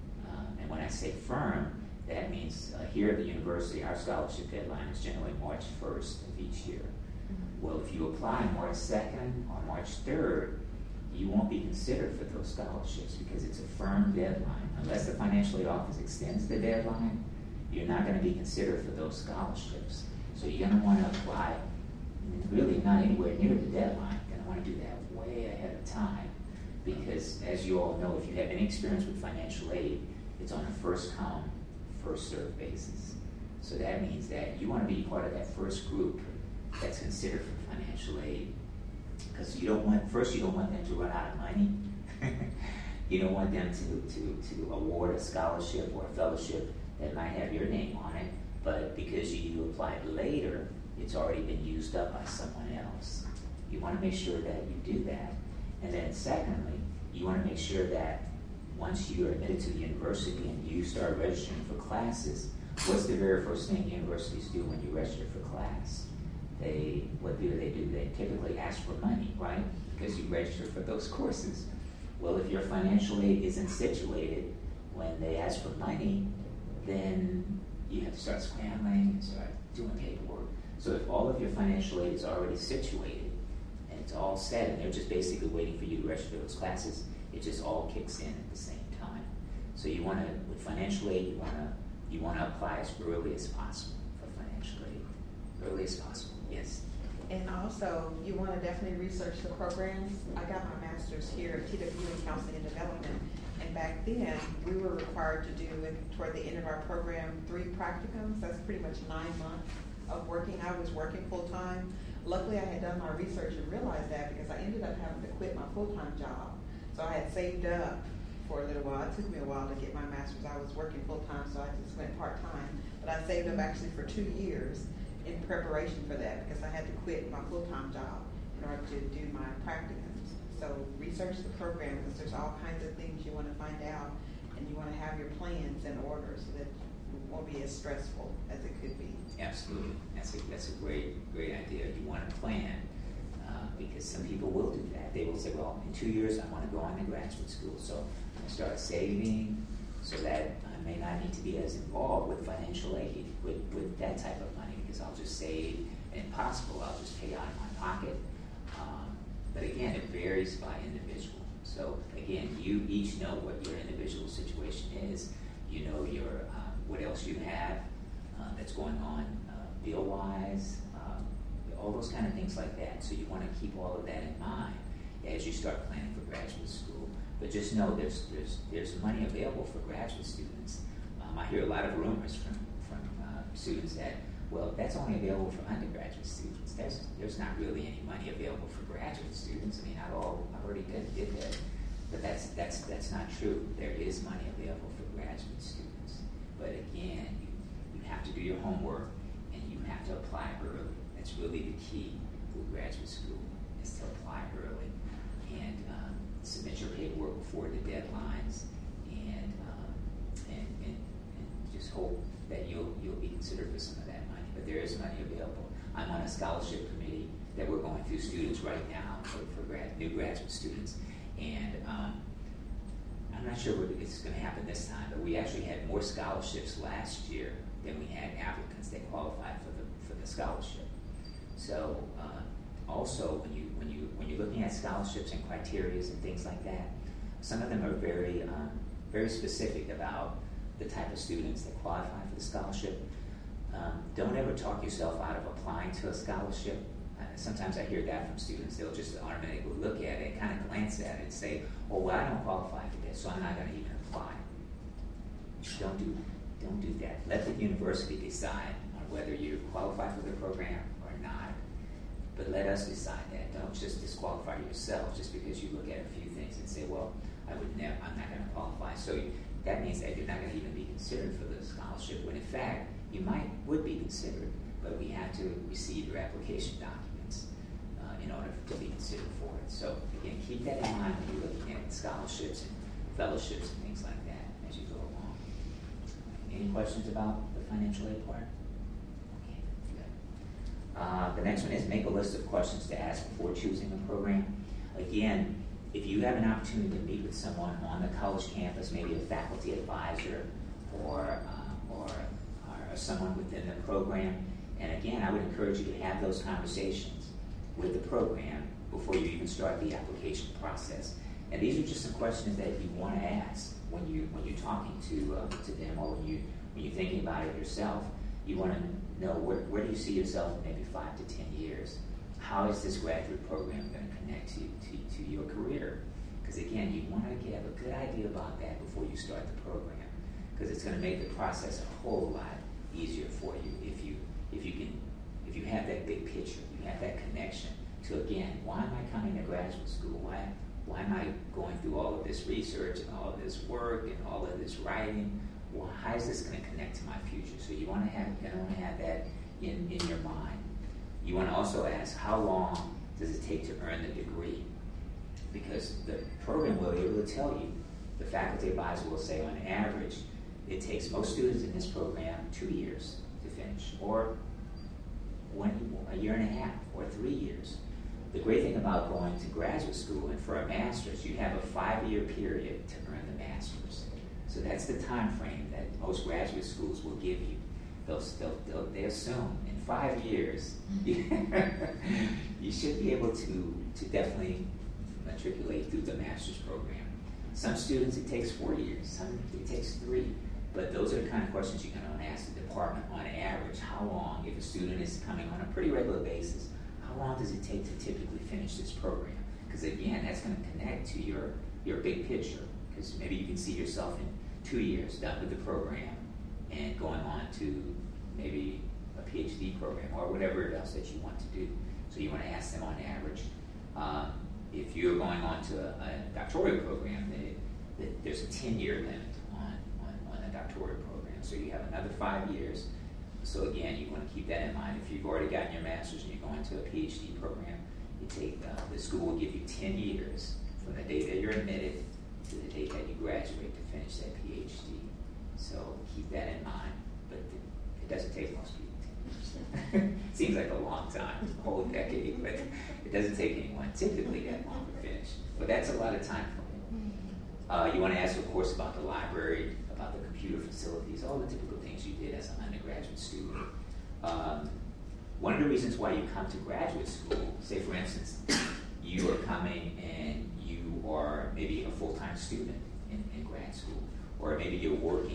Uh, and when I say firm, that means uh, here at the university, our scholarship deadline is generally March first of each year. Mm-hmm. Well, if you apply March second or March third, you won't be considered for those scholarships because it's a firm deadline. Unless the financial aid office extends the deadline, you're not going to be considered for those scholarships. So you're going to want to apply really not anywhere near the deadline. You're going to want to do that way ahead of time because, as you all know, if you have any experience with financial aid, it's on a first come, first served basis. So that means that you want to be part of that first group that's considered for financial aid. Because you don't want, first you don't want them to run out of money. You don't want them to, to, to award a scholarship or a fellowship that might have your name on it, but because you applied later, it's already been used up by someone else. You want to make sure that you do that. And then secondly, you want to make sure that once you are admitted to the university and you start registering for classes, what's the very first thing universities do when you register for class? They, what do they do? They typically ask for money, right? Because you register for those courses. Well, if your financial aid isn't situated when they ask for money, then you have to start scrambling and start doing paperwork. So if all of your financial aid is already situated and it's all set and they're just basically waiting for you to register those classes, it just all kicks in at the same time. So you want to, with financial aid, you want to you want to apply as early as possible for financial aid, early as possible. Yes. And also, you want to definitely research the programs. I got my master's here at T W in Counseling and Development, and back then we were required to do, toward the end of our program, three practicums. That's pretty much nine months of working. I was working full time. Luckily, I had done my research and realized that because I ended up having to quit my full time job. So I had saved up for a little while. It took me a while to get my master's. I was working full time, so I just went part time. But I saved up actually for two years in preparation for that because I had to quit my full-time job in order to do my practicums. So research the program because there's all kinds of things you want to find out, and you want to have your plans in order so that it won't be as stressful as it could be. Absolutely. That's a, that's a great, great idea. You want to plan uh, because some people will do that. They will say, well, in two years I want to go on to graduate school, so I'm going to start saving so that I may not need to be as involved with financial aid, with, with that type of money, because I'll just save, and if possible, I'll just pay out of my pocket. Um, but again, it varies by individual. So again, you each know what your individual situation is. You else you have uh, that's going on uh, bill-wise, um, all those kind of things like that. So you want to keep all of that in mind as you start planning for graduate school. But just know there's there's there's money available for graduate students. Um, I hear a lot of rumors from from uh, students that, well, that's only available for undergraduate students. There's there's not really any money available for graduate students. I mean, not all already did, did that, but that's that's that's not true. There is money available for graduate students, but again, you, you have to do your homework and you have to apply early. That's really the key with graduate school, is to apply early and um, submit your paperwork before the deadlines, and, um, and and and just hope that you'll you'll be considered for some of that money. But there is money available. I'm on a scholarship committee that we're going through students right now for, for grad, new graduate students, and um, I'm not sure what it's going to happen this time. But we actually had more scholarships last year than we had applicants that qualified for the for the scholarship. So uh, also when you when you when you're looking at scholarships and criteria and things like that, some of them are very um, very specific about the type of students that qualify for the scholarship. Um, don't ever talk yourself out of applying to a scholarship. Uh, sometimes I hear that from students. They'll just automatically look at it, kind of glance at it, and say, "Oh, well, I don't qualify for this, so I'm not going to even apply." Don't do don't do that. Let the university decide on whether you qualify for the program or not. But let us decide that. Don't just disqualify yourself just because you look at a few things and say, "Well, I would never. I'm not going to qualify." So you, that means that you're not going to even be considered for the scholarship. When in fact, you might would be considered, but we have to receive your application documents uh, in order to be considered for it. So again, keep that in mind when you're looking at scholarships and fellowships and things like that as you go along. Any questions about the financial aid part? Okay, good. Uh, the next one is make a list of questions to ask before choosing a program. Again, if you have an opportunity to meet with someone on the college campus, maybe a faculty advisor or uh, or or someone within the program. And again, I would encourage you to have those conversations with the program before you even start the application process. And these are just some questions that you want to ask when you when you're talking to uh, to them, or when you when you're thinking about it yourself. You want to know where where do you see yourself in maybe five to ten years? How is this graduate program going to connect to to, to your career? Because again, you want to have a good idea about that before you start the program, because it's going to make the process a whole lot easier for you if you if you can if you have that big picture, you have that connection to, again, why am I coming to graduate school? Why why am I going through all of this research and all of this work and all of this writing? Well, how is this going to connect to my future? So you want to have you want to have that in, in your mind. You want to also ask, how long does it take to earn the degree? Because the program will be able to tell you. The faculty advisor will say, on average, it takes most students in this program two years to finish, or one, a year and a half, or three years. The great thing about going to graduate school and for a master's, you have a five-year period to earn the master's. So that's the time frame that most graduate schools will give you. They'll, they'll, they'll, they assume in five years, you should be able to, to definitely matriculate through the master's program. Some students, it takes four years. Some, it takes three. But those are the kind of questions you're going to want to ask the department. On average, how long, if a student is coming on a pretty regular basis, how long does it take to typically finish this program? Because again, that's going to connect to your, your big picture. Because maybe you can see yourself in two years done with the program and going on to maybe a PhD program or whatever else that you want to do. So you want to ask them on average. Um, if you're going on to a, a doctoral program, they, they, there's a ten-year limit on, on, on a doctoral program. So you have another five years. So again, you want to keep that in mind. If you've already gotten your master's and you're going to a PhD program, you take uh, the school will give you ten years from the date that you're admitted to the date that you graduate to finish that PhD. So keep that in mind. But it doesn't take most people ten years. Seems like a long time, a whole decade, but it doesn't take anyone typically that long to finish. But that's a lot of time for you. Uh, you want to ask, of course, about the library, about the computer facilities, all the typical things you did as an undergraduate student. Um, one of the reasons why you come to graduate school, say for instance, you are coming and you are maybe a full-time student in, in grad school, or maybe you're working in a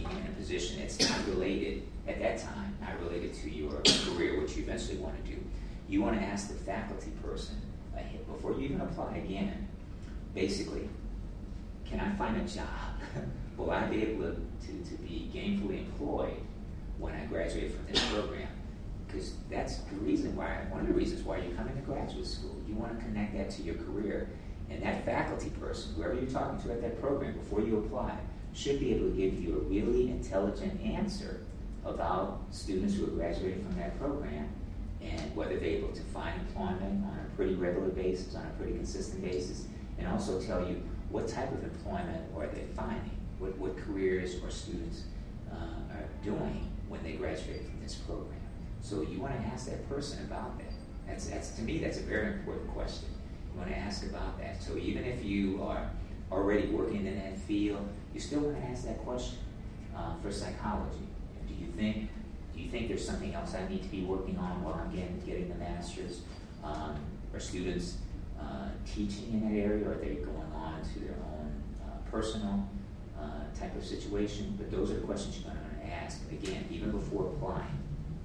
position that's not related, at that time, not related to your career, which you eventually want to do, you want to ask the faculty person, ahead, before you even apply again, basically, can I find a job? Will I be able to, to, to be gainfully employed when I graduate from this program? Because that's the reason why, one of the reasons why you're coming to graduate school. You want to connect that to your career. And that faculty person, whoever you're talking to at that program before you apply, should be able to give you a really intelligent answer about students who are graduating from that program and whether they're able to find employment on a pretty regular basis, on a pretty consistent basis, and also tell you what type of employment are they finding, what, what careers or students uh, are doing when they graduate from this program. So you want to ask that person about that. That's, that's to me, that's a very important question. You want to ask about that. So even if you are already working in that field, you still want to ask that question uh, for psychology. Do you think do you think there's something else I need to be working on while I'm getting, getting the master's? Um, are students uh, teaching in that area, or are they going on to their own uh, personal uh, type of situation? But those are the questions you're going to ask, again, even before applying.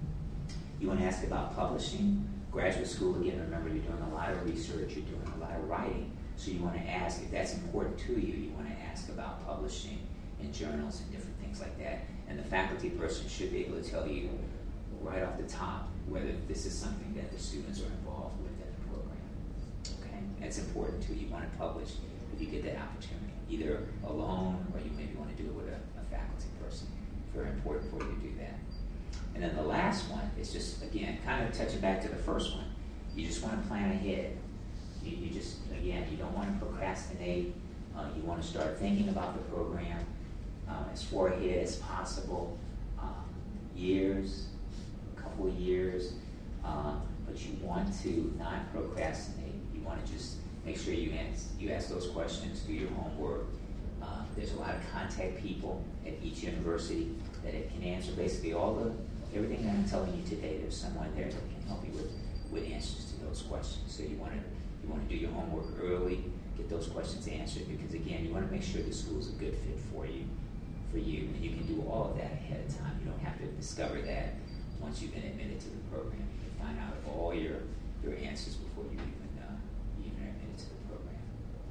You want to ask about publishing. Graduate school, again, remember, you're doing a lot of research, you're doing a lot of writing, so you want to ask, if that's important to you, you want to ask about publishing in journals and different things like that. And the faculty person should be able to tell you right off the top whether this is something that the students are involved with in the program. Okay? That's important too. You want to publish if you get that opportunity, either alone or you maybe want to do it with a, a faculty person. Very important for you to do that. And then the last one is just, again, kind of touching back to the first one. You just want to plan ahead. You, you just, again, you don't want to procrastinate. Uh, you want to start thinking about the program uh, as far ahead as possible. Um, years, a couple of years. Um, but you want to not procrastinate. You want to just make sure you ask, you ask those questions, do your homework. Uh, there's a lot of contact people at each university that it can answer basically all the everything that I'm telling you today. There's someone there that can help you with, with answers to those questions. So you want to you want to do your homework early, get those questions answered, because again, you want to make sure the school is a good fit for you, for you, and you can do all of that ahead of time. You don't have to discover that once you've been admitted to the program. You can find out all your your answers before you even uh, even are admitted to the program.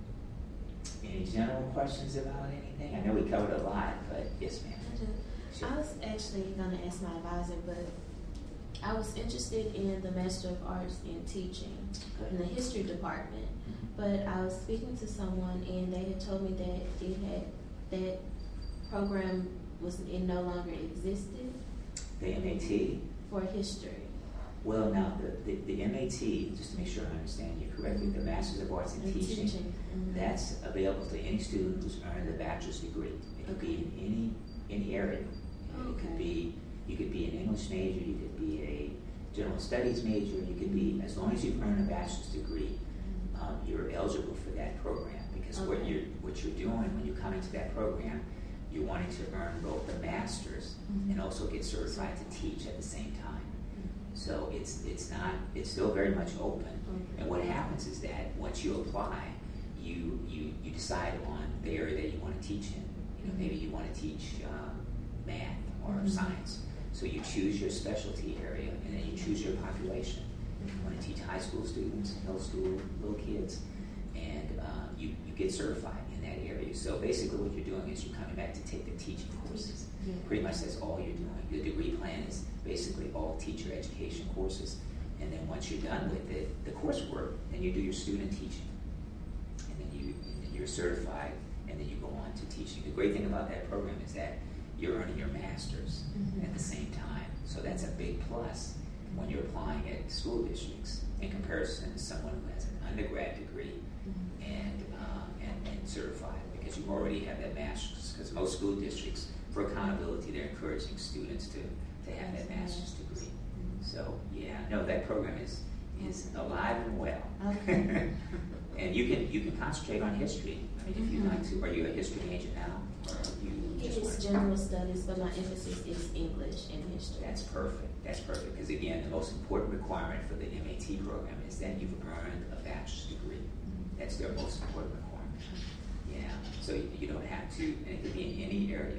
Any general questions about anything? I know we covered a lot, but yes, ma'am. I was actually going to ask my advisor, but I was interested in the Master of Arts in Teaching in the history department. But I was speaking to someone, and they had told me that it had that program was it no longer existed. The M A T for history. Well, now the, the, the M A T, just to make sure I understand you correctly, the Masters of Arts in In Teaching, teaching. Mhm. that's available to any student who's earned a bachelor's degree. It could be in any any area. It could Okay. be, you could be an English major, you could be a general studies major, you could be, as long as you've earned a bachelor's degree, um, you're eligible for that program. Because what Okay. you're what you're doing when you come into that program, you're wanting to earn both the master's Mhm. and also get certified to teach at the same time. So it's it's not it's still very much open. Okay. And what happens is that once you apply, you you you decide on the area that you want to teach in. You know, maybe you want to teach um, math or Mhm. science. So you choose your specialty area, and then you choose your population. You want to teach high school students, middle school, little kids, and um, you, you get certified in that area. So basically what you're doing is you're coming back to take the teaching courses. Yeah. Pretty much that's all you're doing. The degree plan is basically all teacher education courses. And then once you're done with it, the coursework, then you do your student teaching. And then, you, and then you're certified, and then you go on to teaching. The great thing about that program is that you're earning your master's Mhm. at the same time. So that's a big plus when you're applying at school districts in comparison to someone who has an undergrad degree Mhm. and, um, and, and certified, because you already have that master's. Because most school districts, for accountability, they're encouraging students to, to have that master's degree. So yeah, no, that program is is alive and well. Okay. And you can you can concentrate on history. I mean, if you'd Mhm. like to. Are you a history major now, or you It just want is to? general studies, but my emphasis is English and history. That's perfect. That's perfect. Because again, the most important requirement for the M A T program is that you've earned a bachelor's degree. That's their most important requirement. Yeah. So you, you don't have to, and it could be in any area.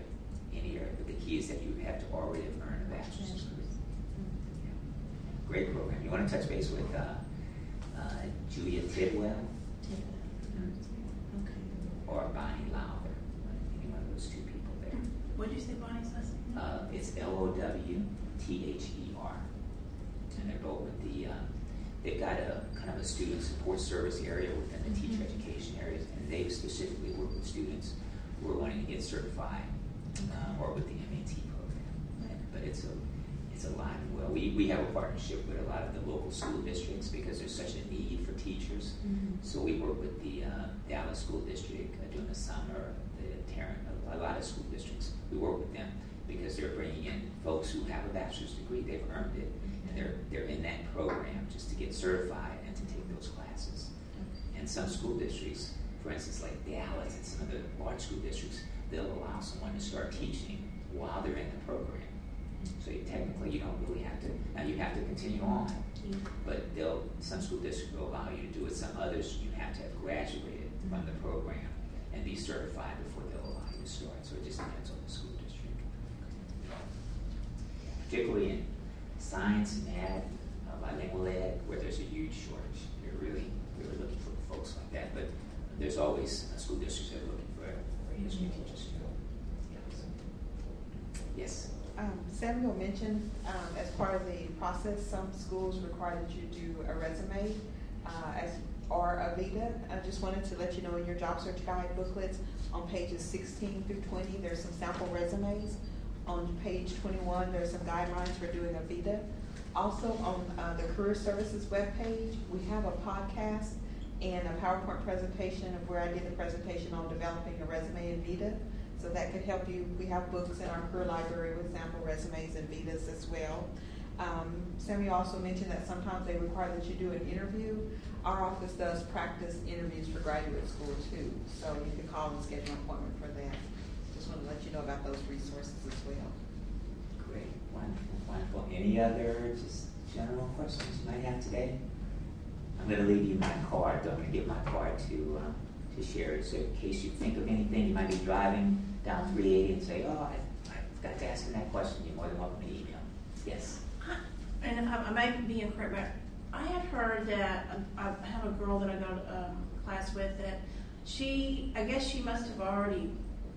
any area. But the key is that you have to already have earned a bachelor's degree. Yeah. Great program. You want to touch base with uh, uh, Julia Tidwell Okay. or Bonnie Lowther, any one of those two people there. What did you say Bonnie's last name? Uh, it's L O W T H E R, and they're both with the. Uh, they've got a kind of a student support service area within the teacher education areas, and they specifically work with students who are wanting to get certified uh, or with the M A T program. But it's a it's alive and well. We we have a partnership with a lot of the local school districts because there's such a need for teachers. Mm-hmm. So we work with the uh, Dallas School District uh, during the summer, the Tarrant, a lot of school districts. We work with them because they're bringing in folks who have a bachelor's degree, they've earned it, and they're they're in that program just to get certified and to take those classes. And some school districts, for instance, like Dallas and some of the large school districts, they'll allow someone to start teaching while they're in the program. So you, technically, you don't really have to. Now you have to continue on, but they'll some school districts will allow you to do it. Some others, you have to have graduated from the program and be certified before they'll allow you to start. So it just depends on the school district. Particularly in science, math, uh, bilingual ed, where there's a huge shortage. They're really, really looking for folks like that. But there's always uh, school districts that are looking for, for history teachers. Yes. Um, Samuel mentioned um, as part of the process, some schools require that you do a resume uh, as or a VITA. I just wanted to let you know in your job search guide booklets on pages sixteen through twenty, there's some sample resumes. On page twenty-one, there's some guidelines for doing a VITA. Also on uh, the Career Services webpage, we have a podcast and a PowerPoint presentation of where I did a presentation on developing a resume in VITA. So that could help you. We have books in our career library with sample resumes and VITAs as well. Um, Samuel also mentioned that sometimes they require that you do an interview. Our office does practice interviews for graduate school too. So you can call and schedule an appointment for that. Just want to let you know about those resources as well. Great, wonderful, wonderful. Any other just general questions you might have today? I'm going to leave you my card. I'm going to give my card to um, to Sherry. So in case you think of anything, you might be driving down three eighty and say, "Oh, I, I forgot to ask him that question." You're more than welcome to email. Yes. And I, I might be incorrect, but I had heard that um, I have a girl that I go to um, class with that she, I guess she must have already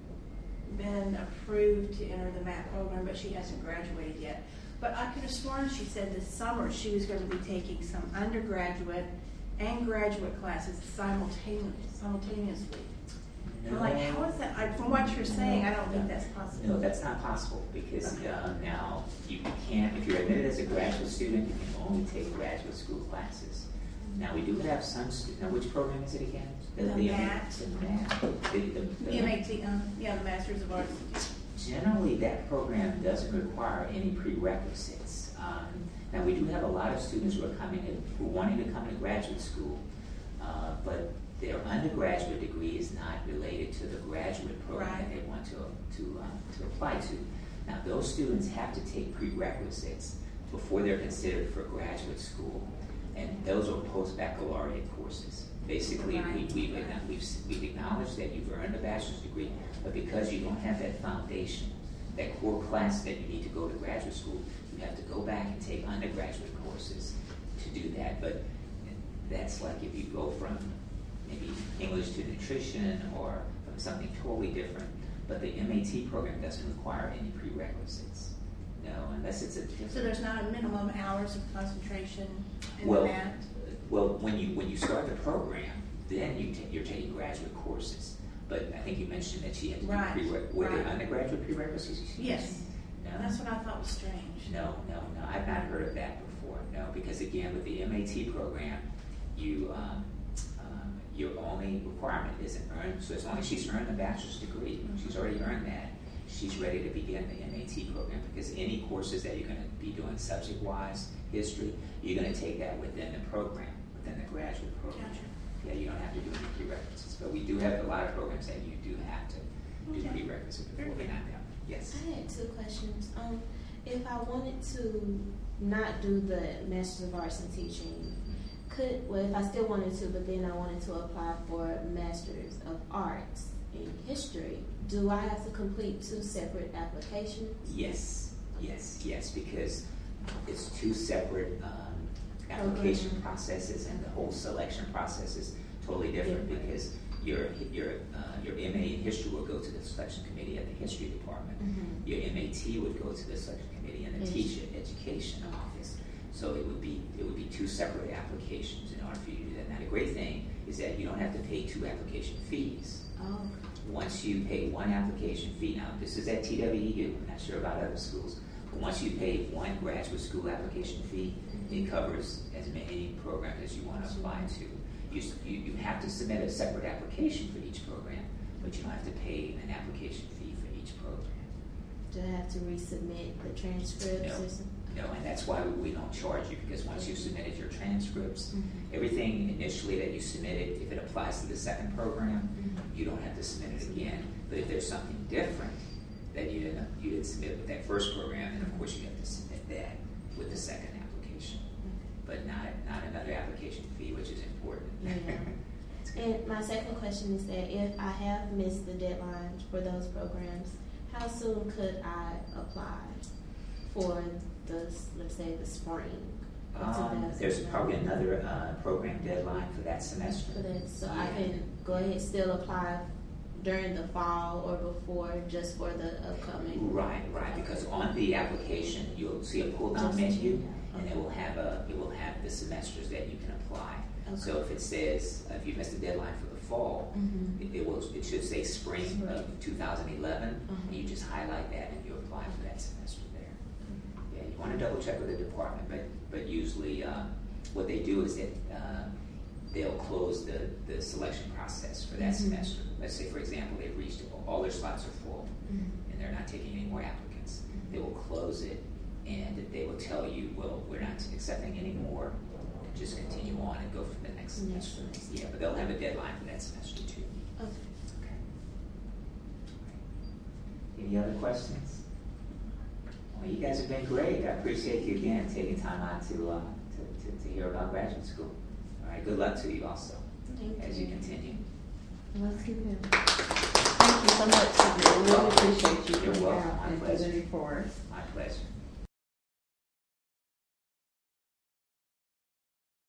been approved to enter the M A T program, but she hasn't graduated yet. But I could have sworn she said this summer she was going to be taking some undergraduate and graduate classes simultaneously. simultaneously. No. I'm like, how is that? I, from what you're saying, I don't think that's possible. No, that's not possible because Okay. uh, now you can't, if you're admitted as a graduate student, you can only take graduate school classes. Now, we do have some students, now which program is it again? The M A MAT. T. The MAT. The, the, the, M A T, um, yeah, the Masters of Arts. Generally, that program doesn't require any prerequisites. Um, now, we do have a lot of students who are coming in, who are wanting to come to graduate school, uh, but their undergraduate degree is not related to the graduate program Right. that they want to to um, to apply to. Now, those students have to take prerequisites before they're considered for graduate school, and those are post-baccalaureate courses. Basically, Right. we, we've, we've, we've acknowledged that you've earned a bachelor's degree, but because you don't have that foundation, that core class that you need to go to graduate school, you have to go back and take undergraduate courses to do that. But that's like if you go from maybe English to nutrition or from something totally different. But the M A T program doesn't require any prerequisites. No, unless it's a different. So there's not a minimum hours of concentration in well, the math? Well, when you when you start the program, then you ta- you're taking graduate courses. But I think you mentioned that she had to do Right, prereq- were right. they undergraduate prerequisites? she Yes. mentioned? No. That's what I thought was strange. No, no, no. I've not heard of that before. No, because again, with the M A T program, you um, um, your only requirement is an earn. So as long as she's earned a bachelor's degree, she's already earned that. She's ready to begin the M A T program because any courses that you're going to be doing subject-wise, history, you're going to take that within the program, within the graduate program. Gotcha. Yeah, you don't have to do any prerequisites, but we do have a lot of programs that you do have to do Okay. prerequisites before they not them. Yes. I had two questions. Um, if I wanted to not do the Master's of Arts in Teaching, could well if I still wanted to, but then I wanted to apply for Master's of Arts, in history, do I have to complete two separate applications? Yes, yes, yes, because it's two separate um, application Okay. processes, and the whole selection process is totally different Different. because your your uh, your M A in history will go to the selection committee at the history department. Mhm. Your M A T would go to the selection committee in the Yes. teacher education office. So it would be it would be two separate applications in order for you to do that. Now the great thing is that you don't have to pay two application fees. Oh, Once you pay one application fee, now this is at T W U, I'm not sure about other schools, but once you pay one graduate school application fee, it covers as many programs as you want to apply to. You, s- you, you have to submit a separate application for each program, but you don't have to pay an application fee for each program. do I have to resubmit the transcripts No. or something? No, and that's why we don't charge you, because once you've submitted your transcripts, Mhm. everything initially that you submitted, if it applies to the second program, Mhm. you don't have to submit it again. But if there's something different that you didn't, you didn't submit with that first program, then of course you have to submit that with the second application. But not, not another application fee, which is important. Yeah. It's good. And my second question is that if I have missed the deadline for those programs, how soon could I apply for the, let's say, the spring? of Um, there's probably another uh, program deadline for that semester. For that, so I Yeah. can go ahead and still apply during the fall or before, just for the upcoming. Right, right, because on the application, you'll see a pull-down Just- menu, yeah, and it okay. will have a, it will have the semesters that you can apply. Okay. So if it says, uh, if you missed the deadline for the fall, Mhm. it, it will, it should say spring of two thousand eleven, Uh-huh. and you just highlight that and you apply for that semester there. Yeah, you want to double check with the department, but, but usually, uh, what they do is that, uh, they'll close the, the selection process for that Mhm. semester. Let's say, for example, they've reached, all their slots are full, Mhm. and they're not taking any more applicants. They will close it, and they will tell you, well, we're not accepting any more, just continue on and go for the next Next semester. semester. Yeah, but they'll have a deadline for that semester too. Okay. Okay. Any other questions? Well, you guys have been great. I appreciate you again taking time out to, uh, to, to, to hear about graduate school. All right, good luck to you also Thank as you you. continue. Let's keep him. Thank you so much. We really appreciate you You're coming welcome. out My and pleasure. presenting for us. My pleasure.